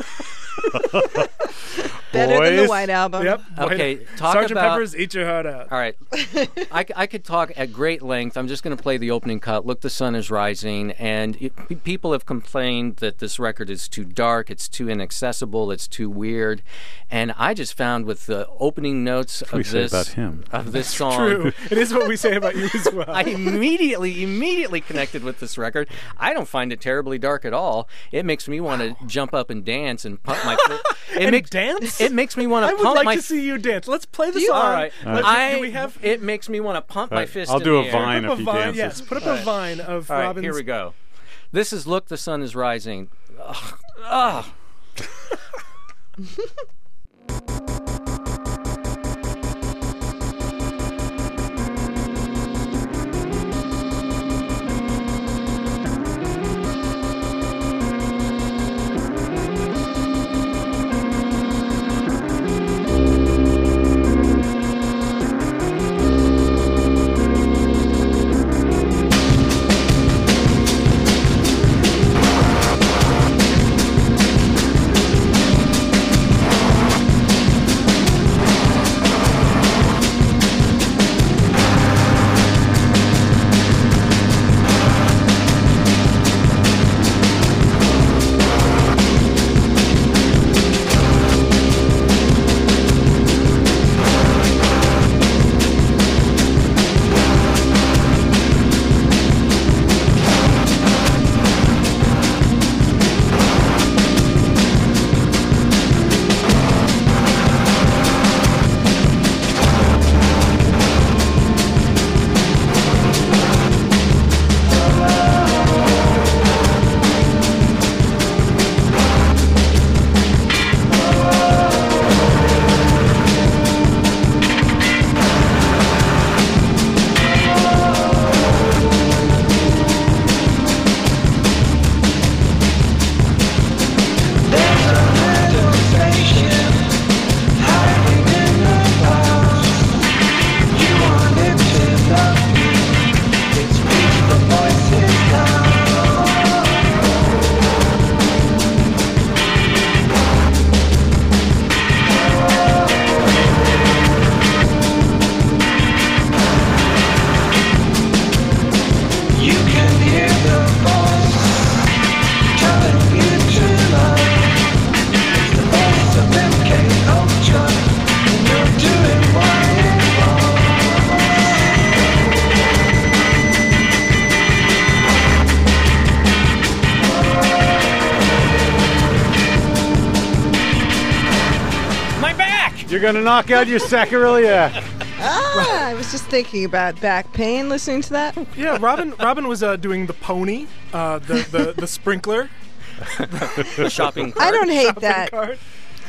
Better than the Boys. White Album. Yep. Okay, Why not? talk Sergeant about- Pepper's Eat Your Heart Out. All right, I, c- I could talk at great length. I'm just going to play the opening cut. Look, the sun is rising, and it, pe- people have complained that this record is too dark, it's too inaccessible, it's too weird, and I just found with the opening notes we of say this about him. of this song. True. It is what we say about you as well. I immediately, immediately connected with this record. I don't find it terribly dark at all. It makes me want to jump up and dance and pump my foot. It And makes dance? It makes me want I to would pump like my. to see you dance. Let's play the you- song. all right, Let's- I. do we have? It makes me want to pump my Right. fist. I'll in do the a air. vine Put up if a he vine. dances. Yes, put up All a right. vine of All right, Robin's. here we go. This is "Look, the Sun is Rising." Ugh. Ugh. you're going to knock out your saccharilliac. Ah, I was just thinking about back pain listening to that. Yeah, Robin Robin was uh, doing the pony, uh, the, the, the sprinkler. The shopping cart. I don't hate shopping that. cart.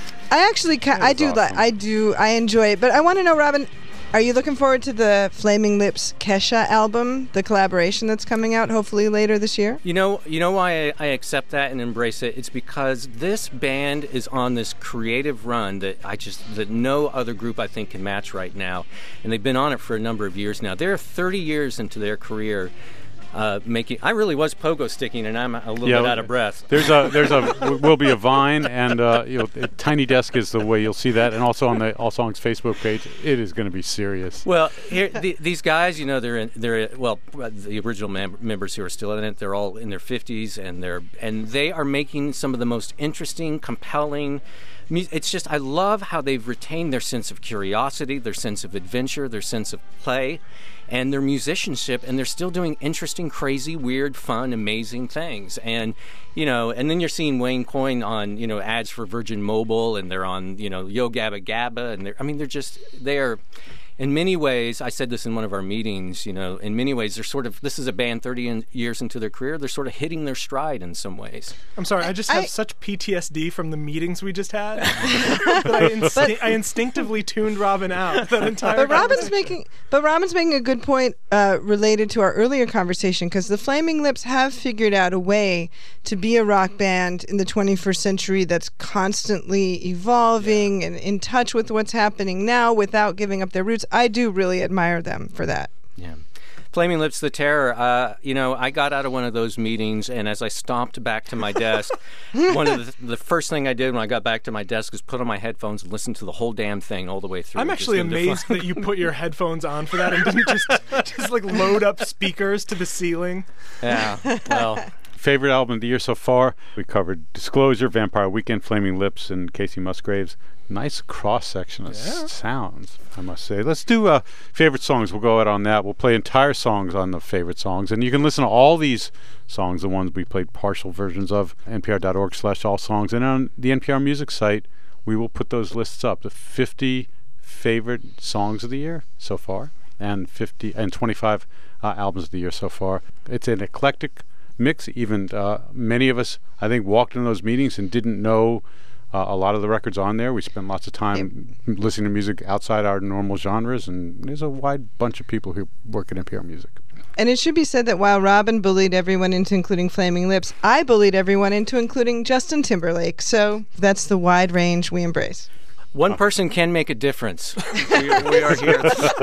I actually, ca- I do awesome. like, I do, I enjoy it. But I want to know, Robin, are you looking forward to the Flaming Lips Kesha album, the collaboration that's coming out hopefully later this year? You know, you know why I, I accept that and embrace it? It's because this band is on this creative run that I just that no other group I think can match right now, and they've been on it for a number of years now. They're thirty years into their career. Uh, making, I really was pogo sticking, and I'm a little Yeah, bit out of breath. There's a there's a will be a Vine, and uh, you know, Tiny Desk is the way you'll see that, and also on the All Songs Facebook page. It is going to be serious. Well, here, the, these guys, you know, they're in, they're well, the original mem- members who are still in it. They're all in their fifties, and they're and they are making some of the most interesting, compelling. It's just I love how they've retained their sense of curiosity, their sense of adventure, their sense of play, and their musicianship, and they're still doing interesting, crazy, weird, fun, amazing things. And you know, and then you're seeing Wayne Coyne on, you know, ads for Virgin Mobile, and they're on, you know, Yo Gabba Gabba, and they're I mean they're just they are. In many ways, I said this in one of our meetings, you know, in many ways, they're sort of, this is a band thirty in, years into their career, they're sort of hitting their stride in some ways. I'm sorry, I just I- have such P T S D from the meetings we just had that I, insti- I instinctively tuned Robin out that entire But Robin's conversation. making, but Robin's making a good point uh, related to our earlier conversation, because the Flaming Lips have figured out a way to be a rock band in the twenty-first century that's constantly evolving and in touch with what's happening now without giving up their roots. I do really admire them for that. Yeah. Flaming Lips, The Terror, uh, you know, I got out of one of those meetings, and as I stomped back to my desk, one of the, the first thing I did when I got back to my desk was put on my headphones and listen to the whole damn thing all the way through. I'm Just actually in the amazed fun- that you put your headphones on for that and didn't just just like load up speakers to the ceiling. Yeah, well, Favorite album of the year so far? We covered Disclosure, Vampire Weekend, Flaming Lips, and Casey Musgraves. Nice cross section of Yeah. s- sounds, I must say. Let's do uh, favorite songs. We'll go out on that. We'll play entire songs on the favorite songs, and you can listen to all these songs, the ones we played partial versions of, npr.org slash all songs, and on the N P R Music site, we will put those lists up. The fifty favorite songs of the year so far, and fifty and twenty-five uh, albums of the year so far. It's an eclectic mix. Even uh, many of us, I think, walked in those meetings and didn't know uh, a lot of the records on there. We spent lots of time listening to music outside our normal genres, and there's a wide bunch of people who work at N P R Music. And it should be said that while Robin bullied everyone into including Flaming Lips, I bullied everyone into including Justin Timberlake. So that's the wide range we embrace. one person can make a difference. we, we are here.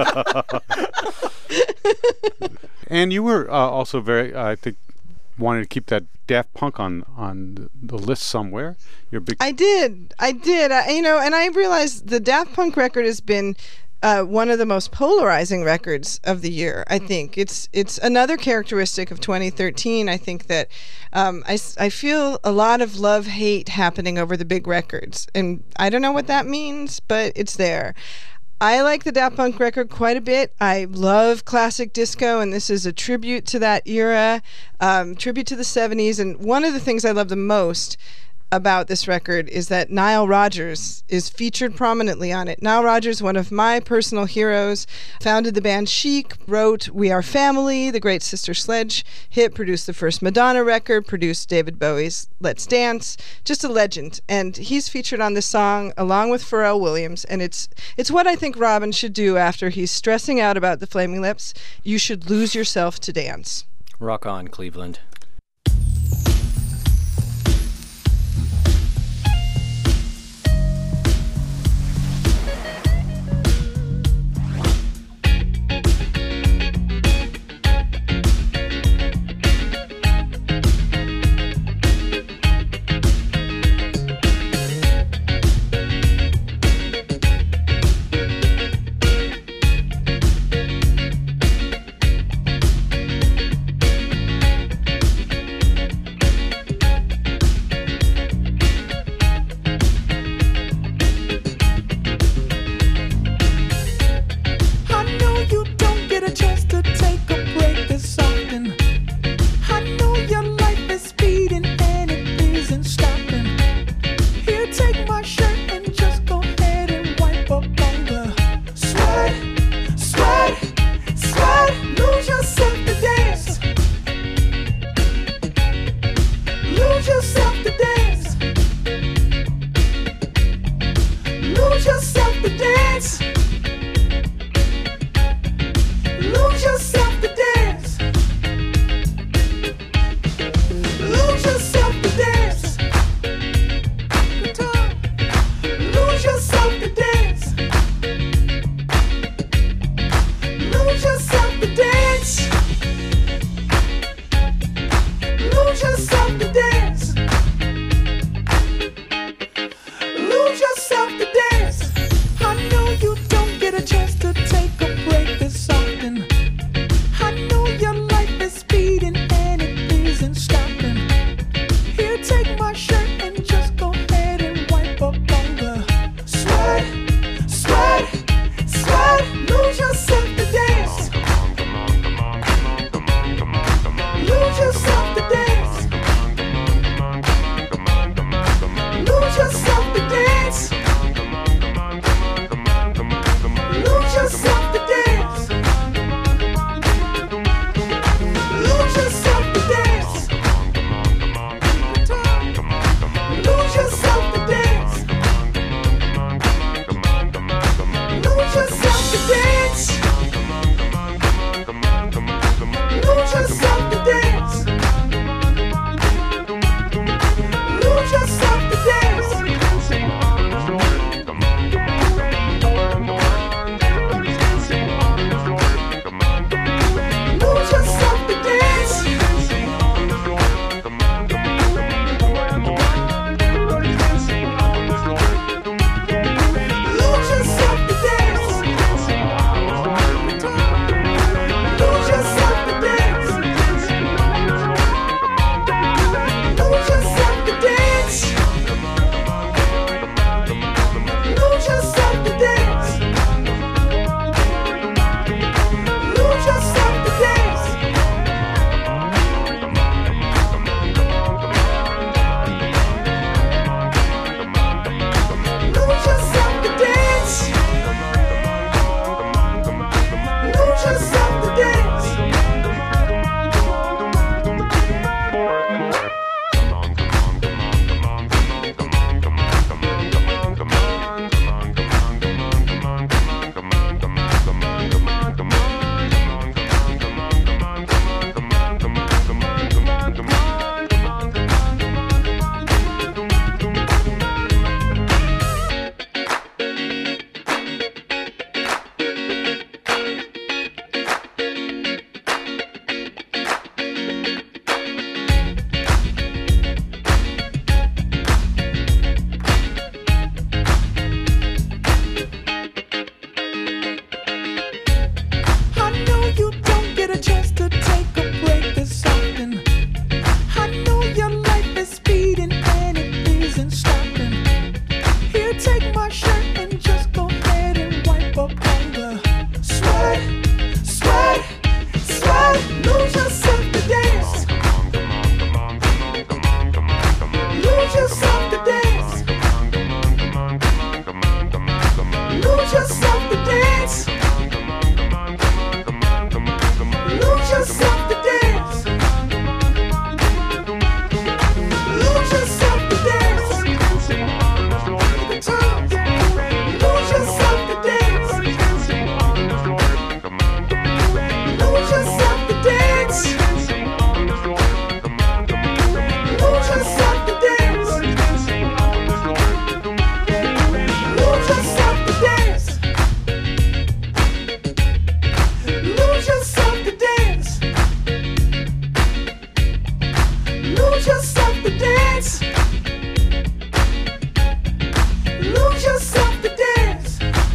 And you were uh, also very, uh, I think, wanted to keep that Daft Punk on on the, the list somewhere. You're a big. I did. I did. I, you know, and I realized the Daft Punk record has been uh, one of the most polarizing records of the year. I think it's it's another characteristic of twenty thirteen. I think that um, I, s- I feel a lot of love hate happening over the big records, and I don't know what that means, but it's there. I like the Daft Punk record quite a bit. I love classic disco, and this is a tribute to that era, um, tribute to the seventies. And one of the things I love the most about this record is that Nile Rodgers is featured prominently on it. Nile Rodgers, one of my personal heroes, founded the band Chic, wrote We Are Family, the great Sister Sledge hit, produced the first Madonna record, produced David Bowie's Let's Dance, just a legend. And he's featured on this song along with Pharrell Williams, and it's it's what I think Robin should do after he's stressing out about the Flaming Lips. You should lose yourself to dance. Rock on, Cleveland. take my shirt and just go ahead and wipe up all the sweat, sweat, sweat. Lose yourself to dance. Lose yourself to dance. Lose yourself to dance. Lose yourself to dance. Lose yourself to dance. Lose yourself to dance. Lose yourself to dance. Lose yourself to dance. Lose yourself to dance. Lose yourself to dance. Lose yourself to dance. Lose yourself to dance. Lose yourself to dance. Lose yourself to dance. Lose yourself to dance. Lose yourself to dance. Lose yourself to dance. I know you don't get a chance to take a break this often. I know your life is speeding and it isn't stopping. Here, take my shirt and just go ahead and wipe up all the sweat, sweat, sweat. Lose yourself to dance. Lose yourself to dance. Lose yourself to dance. Lose yourself to dance. Lose yourself to dance. Lose yourself to dance. Lose yourself to dance. Lose yourself to dance. Lose yourself to dance. Lose yourself to dance. Lose yourself to dance. Lose yourself to dance.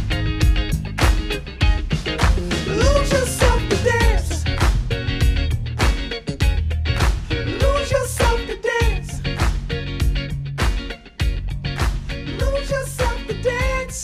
Lose yourself to dance. Lose yourself to dance. Lose yourself to dance.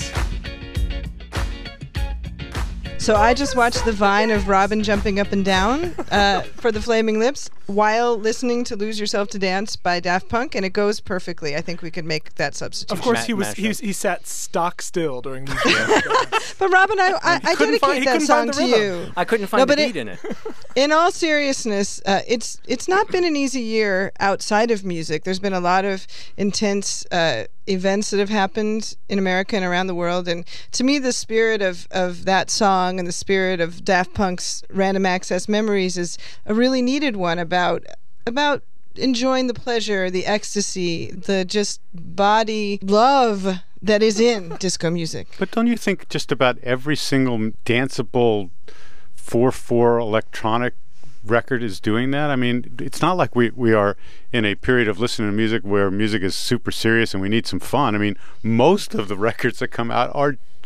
So I just watched the Vine of Robin jumping up and down uh, for the Flaming Lips while listening to "Lose Yourself to Dance" by Daft Punk, and it goes perfectly. I think we could make that substitution. Of course, Ma- he was mashup. he, was- he sat stock still during these days. But Robin, I, I, I couldn't dedicate find- he that couldn't song find the to rhythm. you. I couldn't find No, the but it- beat in it. In all seriousness, uh, it's it's not been an easy year outside of music. There's been a lot of intense uh, events that have happened in America and around the world, and to me, the spirit of, of that song and the spirit of Daft Punk's "Random Access Memories" is a really needed one about about enjoying the pleasure, the ecstasy, the just body love that is in disco music. But don't you think just about every single danceable four four electronic record is doing that? I mean, it's not like we, we are in a period of listening to music where music is super serious and we need some fun. I mean, most of the records that come out are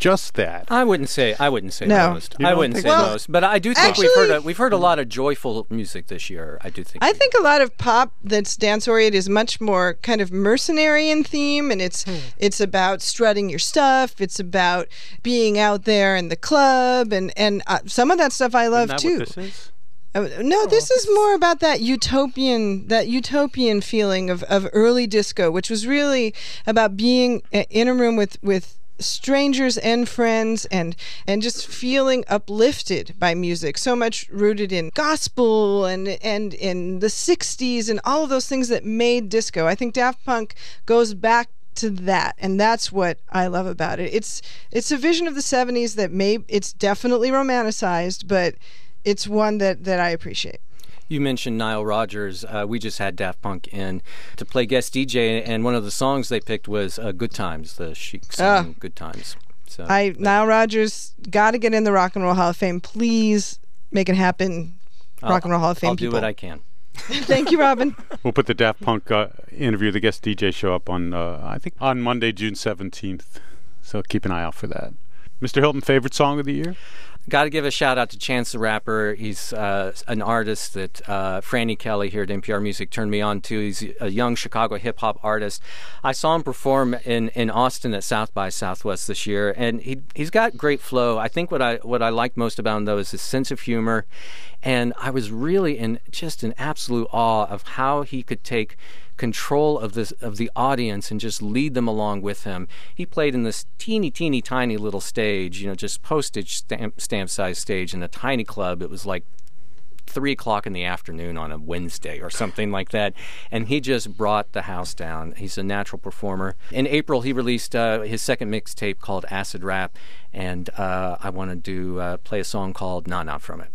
just that. I wouldn't say. I wouldn't say No. most. You I don't wouldn't think say so? most. But I do think we've Actually- heard a, we've heard a lot of joyful music this year. I do think. I think a lot of pop that's dance oriented is much more kind of mercenary in theme, and it's it's about strutting your stuff. It's about being out there in the club, and and uh, some of that stuff I love Isn't that too. what this is? Uh, no, this is more about that utopian, that utopian feeling of, of early disco, which was really about being uh, in a room with with strangers and friends, and and just feeling uplifted by music. So much rooted in gospel and and in the sixties and all of those things that made disco. I think Daft Punk goes back to that, and that's what I love about it. It's it's a vision of the seventies that may it's definitely romanticized, but it's one that, that I appreciate. You mentioned Nile Rodgers. Uh, we just had Daft Punk in to play guest D J, and one of the songs they picked was uh, "Good Times." The Chic song Oh. "Good Times." So I Nile Rodgers got to get in the Rock and Roll Hall of Fame. Please make it happen, Rock and Roll Hall of Fame I'll do people. what I can. Thank you, Robin. We'll put the Daft Punk uh, interview, the guest D J show up on, uh, I think, on Monday, June seventeenth. So keep an eye out for that. Mister Hilton, favorite song of the year? Got to give a shout out to Chance the Rapper. He's uh, an artist that uh, Franny Kelly here at N P R Music turned me on to. He's a young Chicago hip hop artist. I saw him perform in, in Austin at South by Southwest this year, and he he's got great flow. I think what I what I liked most about him though is his sense of humor, and I was really in just in absolute awe of how he could take control of this of the audience and just lead them along with him. He played in this teeny, teeny, tiny little stage, you know, just postage stamp, stamp size stage in a tiny club. It was like three o'clock in the afternoon on a Wednesday or something like that, and he just brought the house down. He's a natural performer. In April, he released uh, his second mixtape called Acid Rap, and uh, I want to do uh, play a song called "Nah Nah" from it.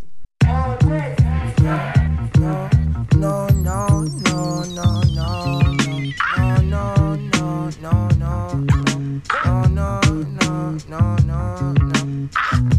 No, no, no, no, no, no, no, no, no, no, no, no, no, no, no, no.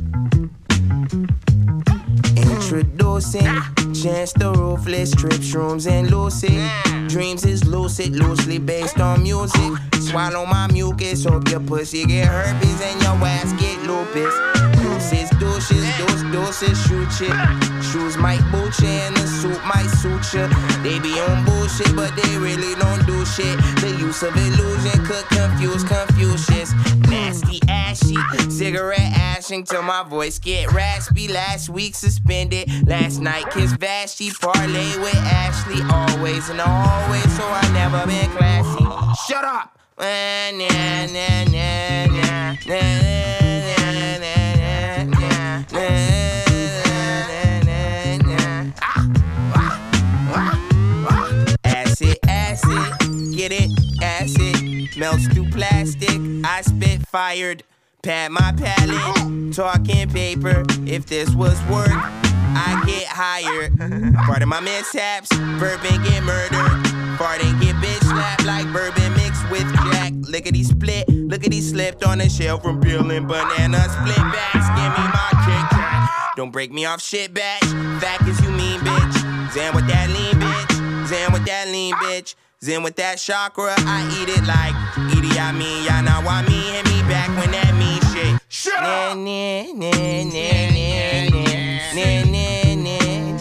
Introducing Chance the Ruthless, trip shrooms and lucid. Dreams is lucid, loosely based on music. Swallow my mucus, hope your pussy get herpes and your ass get lupus. Deuces, douches, deuce, deuces, shoot shit. Shoes might boot you and the suit might suit you. They be on bullshit, but they really don't do shit. The use of illusion could confuse Confucius. Nasty, ashy, cigarette ashing till my voice get raspy. Last week suspended, last night kissed Vashti. Parlay with Ashley, always in the hallway, so I never been classy. Shut up! Nah, nah, nah, nah, nah, nah, nah, nah, nah, nah. Acid, acid, get it, acid, melts through plastic, I spit fired, pad my palate, talking paper, if this was work, I get hired, part of my mishaps, bourbon get murdered, farting get bitch slapped like bourbon mixed with Jack, lickety split, lickety slipped on a shell from peeling banana split backs, give me my kick back, don't break me off shit batch, fact is you mean bitch, Zan with that lean bitch, Zan with that lean bitch, Zen with that chakra, I eat it like Edie, I mean, y'all know what I mean, hit me back when that mean shit. Shut up! Nah, nah, nah, nah, nah, nah, nah, nah,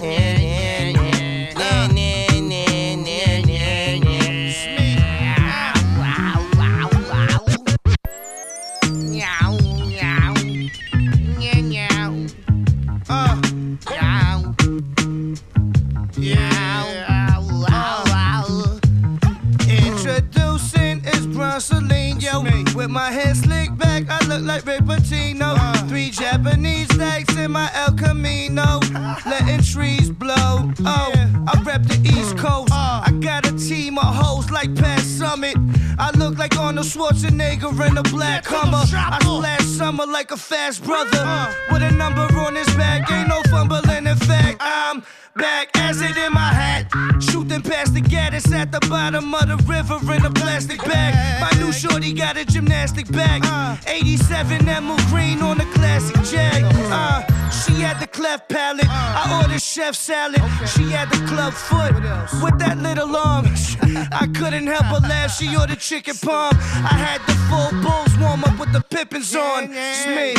with my hair slicked back, I look like Ray Patino. Uh, Three Japanese stacks in my El Camino, letting trees blow. Oh, I rep the East Coast. Uh, I got a team of hoes like Pat Summit. I look like Arnold Schwarzenegger in a black Hummer. I splash summer like a fast brother. Uh, with a number on his back, ain't no fumbling. In fact, I'm back, acid in my hat, shooting past the Gaddis at the bottom of the river in a plastic bag. My new shorty got a gymnastic bag, eighty-seven Emerald Green on a classic Jag. Uh, she had the cleft palate, I ordered chef salad. She had the club foot with that little arm. I couldn't help but laugh, she ordered chicken parm. I had the full bulls warm up with the pippins on. It's me.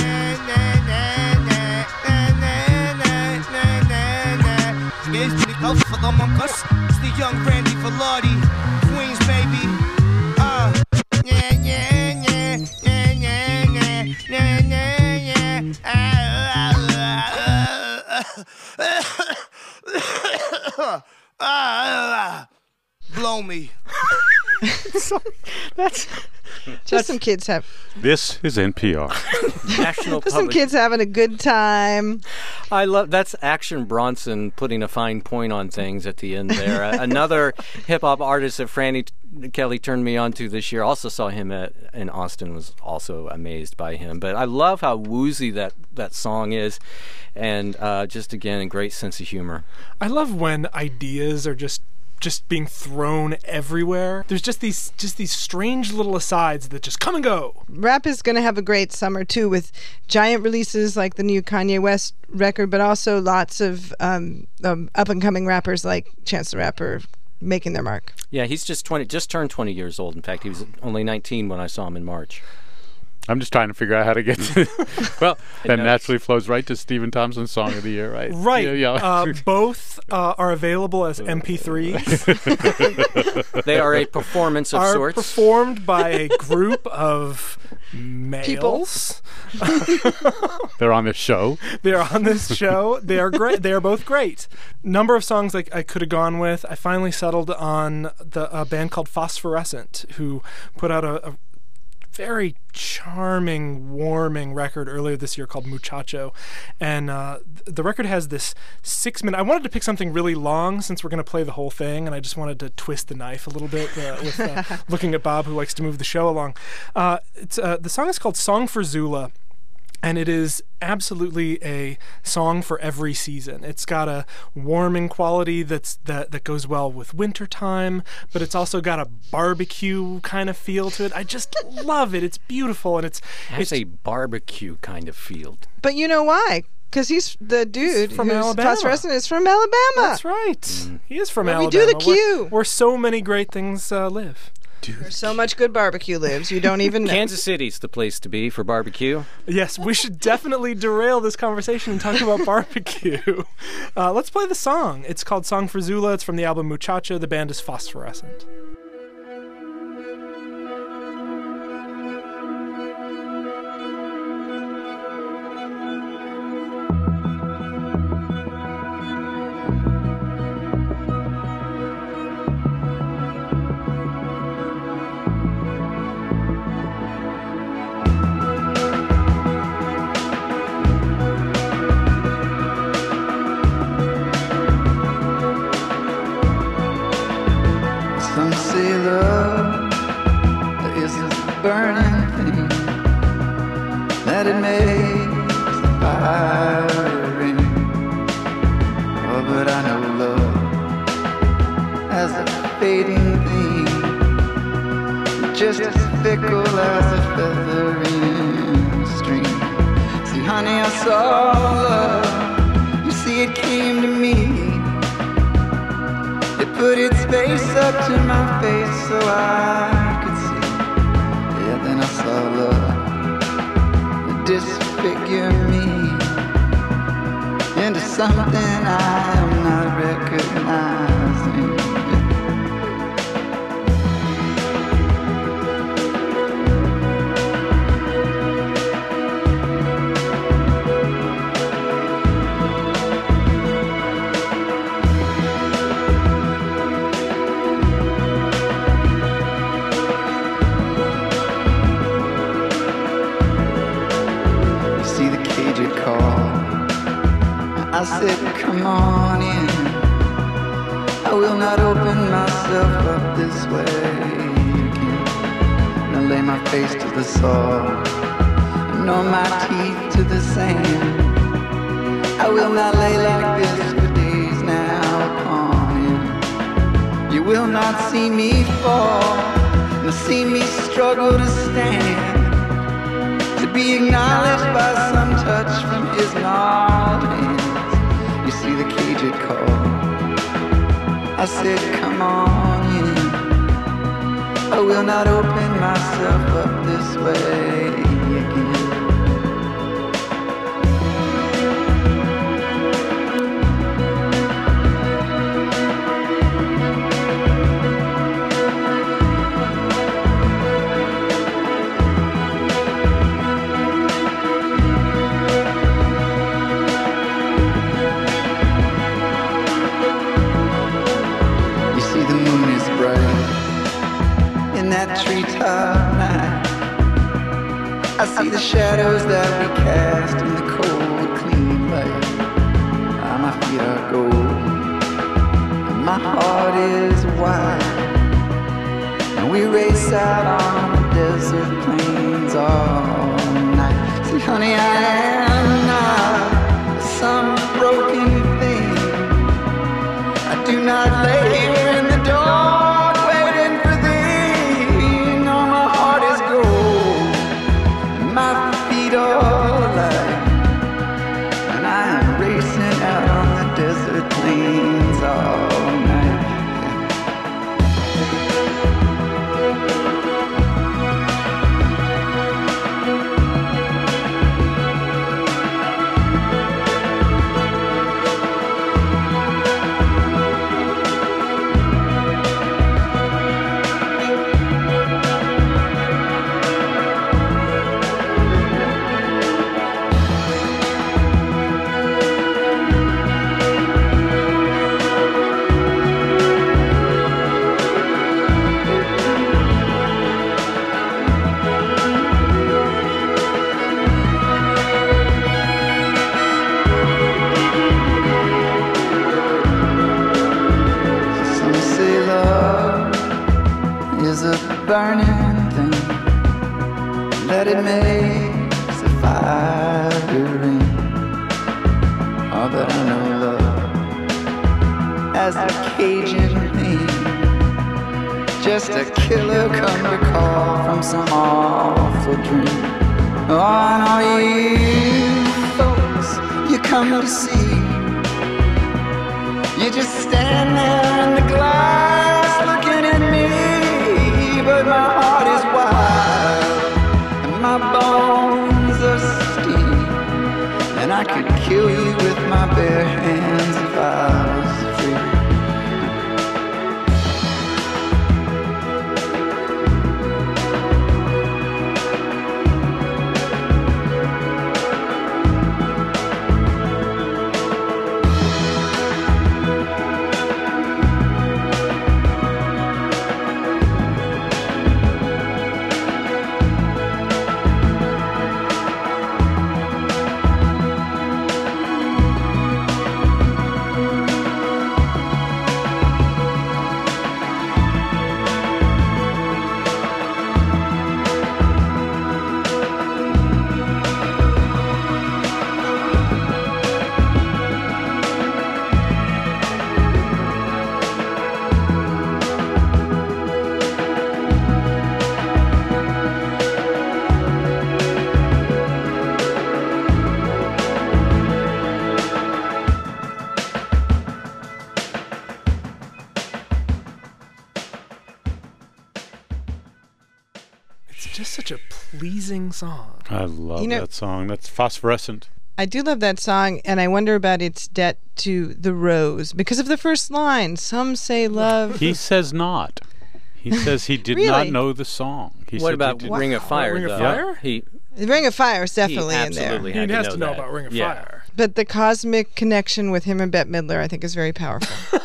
It's the young Randy Velarde, Queens baby. Uh, yeah, yeah, yeah, yeah, yeah, yeah, yeah, yeah, yeah. Blow me. That's just some kids have. This is N P R. National Just some Public. kids having a good time. I love that's Action Bronson putting a fine point on things at the end there. Uh, another hip hop artist that Franny T- Kelly turned me on to this year. Also saw him at in Austin. Was also amazed by him. But I love how woozy that that song is, and uh, just again a great sense of humor. I love when ideas are just just being thrown everywhere. There's just these just these strange little asides that just come and go. Rap is going to have a great summer too, with giant releases like the new Kanye West record, but also lots of um, um, up and coming rappers like Chance the Rapper making their mark. Yeah, he's just twenty, just turned twenty years old. In fact, he was only nineteen when I saw him in March. I'm just trying to figure out how to get to well, that knows. naturally flows right to Stephen Thompson's Song of the Year, right? Right. Yeah, yeah. Uh, both uh, are available as M P threes. They are a performance of are sorts. performed by a group of males. They're on this show. They're on this show. They are great. They are both great. Number of songs like I could have gone with. I finally settled on the a band called Phosphorescent, who put out a, a very charming, warming record earlier this year called Muchacho. And uh, th- the record has this six minute... I wanted to pick something really long since we're going to play the whole thing, and I just wanted to twist the knife a little bit uh, with uh, looking at Bob, who likes to move the show along. Uh, it's uh, the song is called Song for Zula. And it is absolutely a song for every season. It's got a warming quality that's that, that goes well with wintertime, but it's also got a barbecue kind of feel to it. I just love it. It's beautiful, and it's It has it's a barbecue kind of feel. But you know why? Because he's the dude He's from who's Alabama. Phosphorescent is from Alabama. That's right. Mm. He is from Where we Alabama. do the where- Q. Where, so many great things uh, live. There's so much good barbecue lives, you don't even know. Kansas City's the place to be for barbecue. Yes, we should definitely derail this conversation and talk about barbecue. Uh, let's play the song. It's called Song for Zula. It's from the album Muchacho. The band is Phosphorescent. Some say love is a burning thing, that it makes the fire ring. Oh, but I know love as a fading thing, just as fickle as a feather in a stream. See, honey, I saw love, you see it came to me. It put its face up to my face so I could see. Yeah, then I saw love disfigure me into something I am not recognizing. I said, come on in. I will not open myself up this way again. Now lay my face to the soil, nor my teeth to the sand. I will not lay like this for days now upon end. You will not see me fall, nor see me struggle to stand, to be acknowledged by some touch from his gnarled hand. You see the cage it called. I said, come on in. I will not open myself up this way again. That treetop night, I see the shadows that we cast in the cold, clean light. Ah, my feet are gold, and my heart is wide, and we race out on the desert plains all night. See, honey, I am not some broken thing. I do not lay here in the dark. Plains all night. Burning thing that it makes a fire ring. Oh, but I know love as a Cajun thing, just a killer come to call from some awful dream. Oh, and all you folks you come to see, you just stand there in the glass looking at me. But my heart is wild, and my bones are steel, and I could kill you with my bare hands if I was free. Pleasing song. I love You know- that song. That's Phosphorescent. I do love that song, and I wonder about its debt to the rose because of the first line. Some say love. He says not. He says he did Really? not know the song. He What said about he did- Ring of Fire? Ring of though? Fire? He The Ring of Fire is definitely he uh, in there. absolutely He had has to know, to know that. about Ring of yeah. Fire. But the cosmic connection with him and Bette Midler, I think, is very powerful.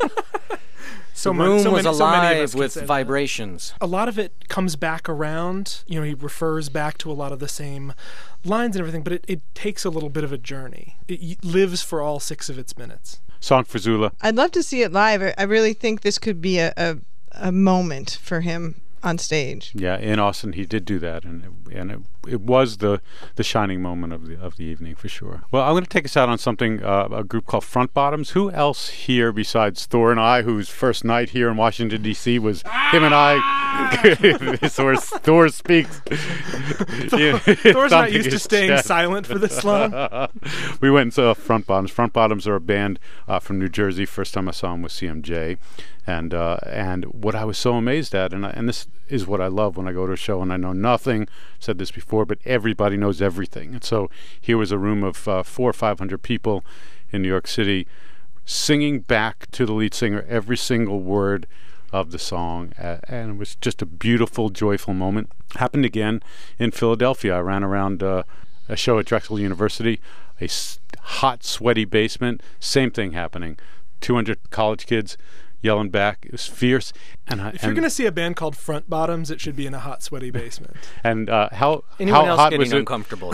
So the mu- room so was many- so many of alive us can with say that. vibrations. A lot of it comes back around. You know, he refers back to a lot of the same lines and everything, but it, it takes a little bit of a journey. It y- lives for all six of its minutes. Song for Zula. I'd love to see it live. I- I really think this could be a, a, a moment for him on stage. Yeah, in Austin, he did do that, and it, and it, it was the the shining moment of the of the evening for sure. Well, I'm going to take us out on something uh, a group called Front Bottoms. Who else here besides Thor and I, whose first night here in Washington D C was him and I? Thor, Thor speaks. Yeah, Thor's not something used to his staying chest. silent for this long. We went and saw Front Bottoms. Front Bottoms are a band uh, from New Jersey. First time I saw them was C M J. And uh, and what I was so amazed at, and I, and this is what I love when I go to a show and I know nothing. Said this before, but everybody knows everything. And so here was a room of uh, four or five hundred people in New York City, singing back to the lead singer every single word of the song, uh, and it was just a beautiful, joyful moment. Happened again in Philadelphia. I ran around uh, a show at Drexel University, a s- hot, sweaty basement. Same thing happening. two hundred college kids yelling back. It was fierce. And I, if you're and, going to see a band called Front Bottoms, it should be in a hot, sweaty basement. And uh, how Anyone how else hot getting was it? uncomfortable?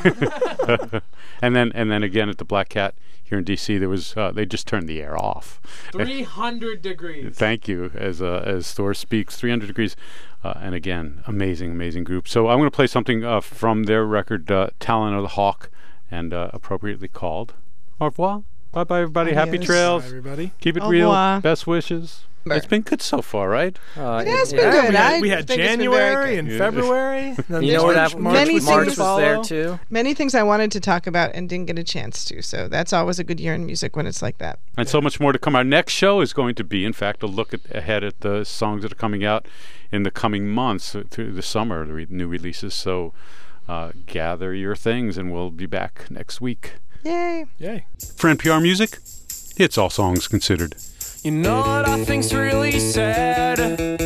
Right. and then and then again at the Black Cat here in D C, there was uh, they just turned the air off. three hundred degrees. Thank you, as uh, as Thor speaks, three hundred degrees, uh, and again, amazing, amazing group. So I'm going to play something uh, from their record, uh, Talon of the Hawk, and uh, appropriately called Au revoir. Bye bye, everybody. Happy Adios. trails. Bye, everybody. Keep it Au real. revoir. Best wishes. It's been good so far, right? Uh, It has it- been it- Yeah, good. we had, I we had think it's been very January good. and Yeah. February. Then You know what? March, I've, March, Many March, was March things- was there follow. too. Many things I wanted to talk about and didn't get a chance to. So that's always a good year in music when it's like that. And so much more to come. Our next show is going to be, in fact, a look at, ahead at the songs that are coming out in the coming months uh, through the summer, the re- new releases. So uh, gather your things, and we'll be back next week. Yay. Yay. For N P R Music, it's All Songs Considered. You know what I think's really sad.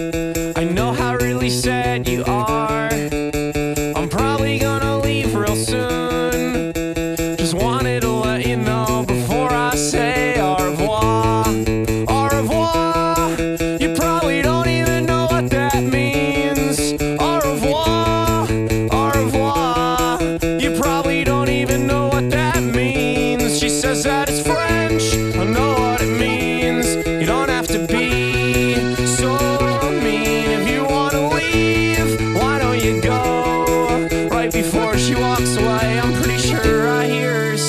I know how really sad you are. I'm probably gonna leave real soon. Just wanted to let you know before I say au revoir. Au revoir. You probably don't even know what that means. Au revoir. Au revoir. You probably don't even know what that means. She says that it's French. I know what it means. You don't have to be so mean. If you wanna leave, why don't you go? Right before she walks away, I'm pretty sure I hear her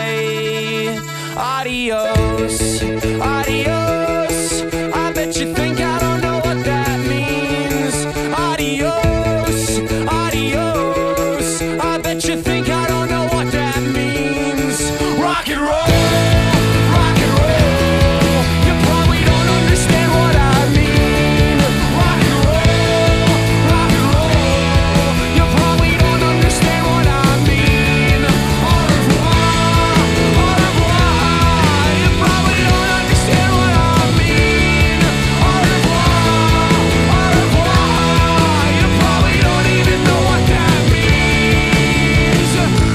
say adios, adios. I bet you think I don't know what that means. Adios, adios. I bet you think I don't know what that means. Rock and roll. Rock and roll, you probably don't understand what I mean. Rock and roll, rock and roll, you probably don't understand what I mean. Au revoir, au revoir, you probably don't understand what I mean. Au revoir, au revoir, you probably don't even know what that means.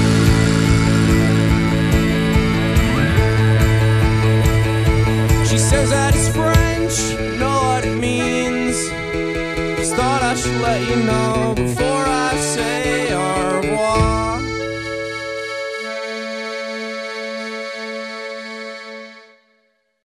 She says that it's French, know what it means. Just thought I should let you know before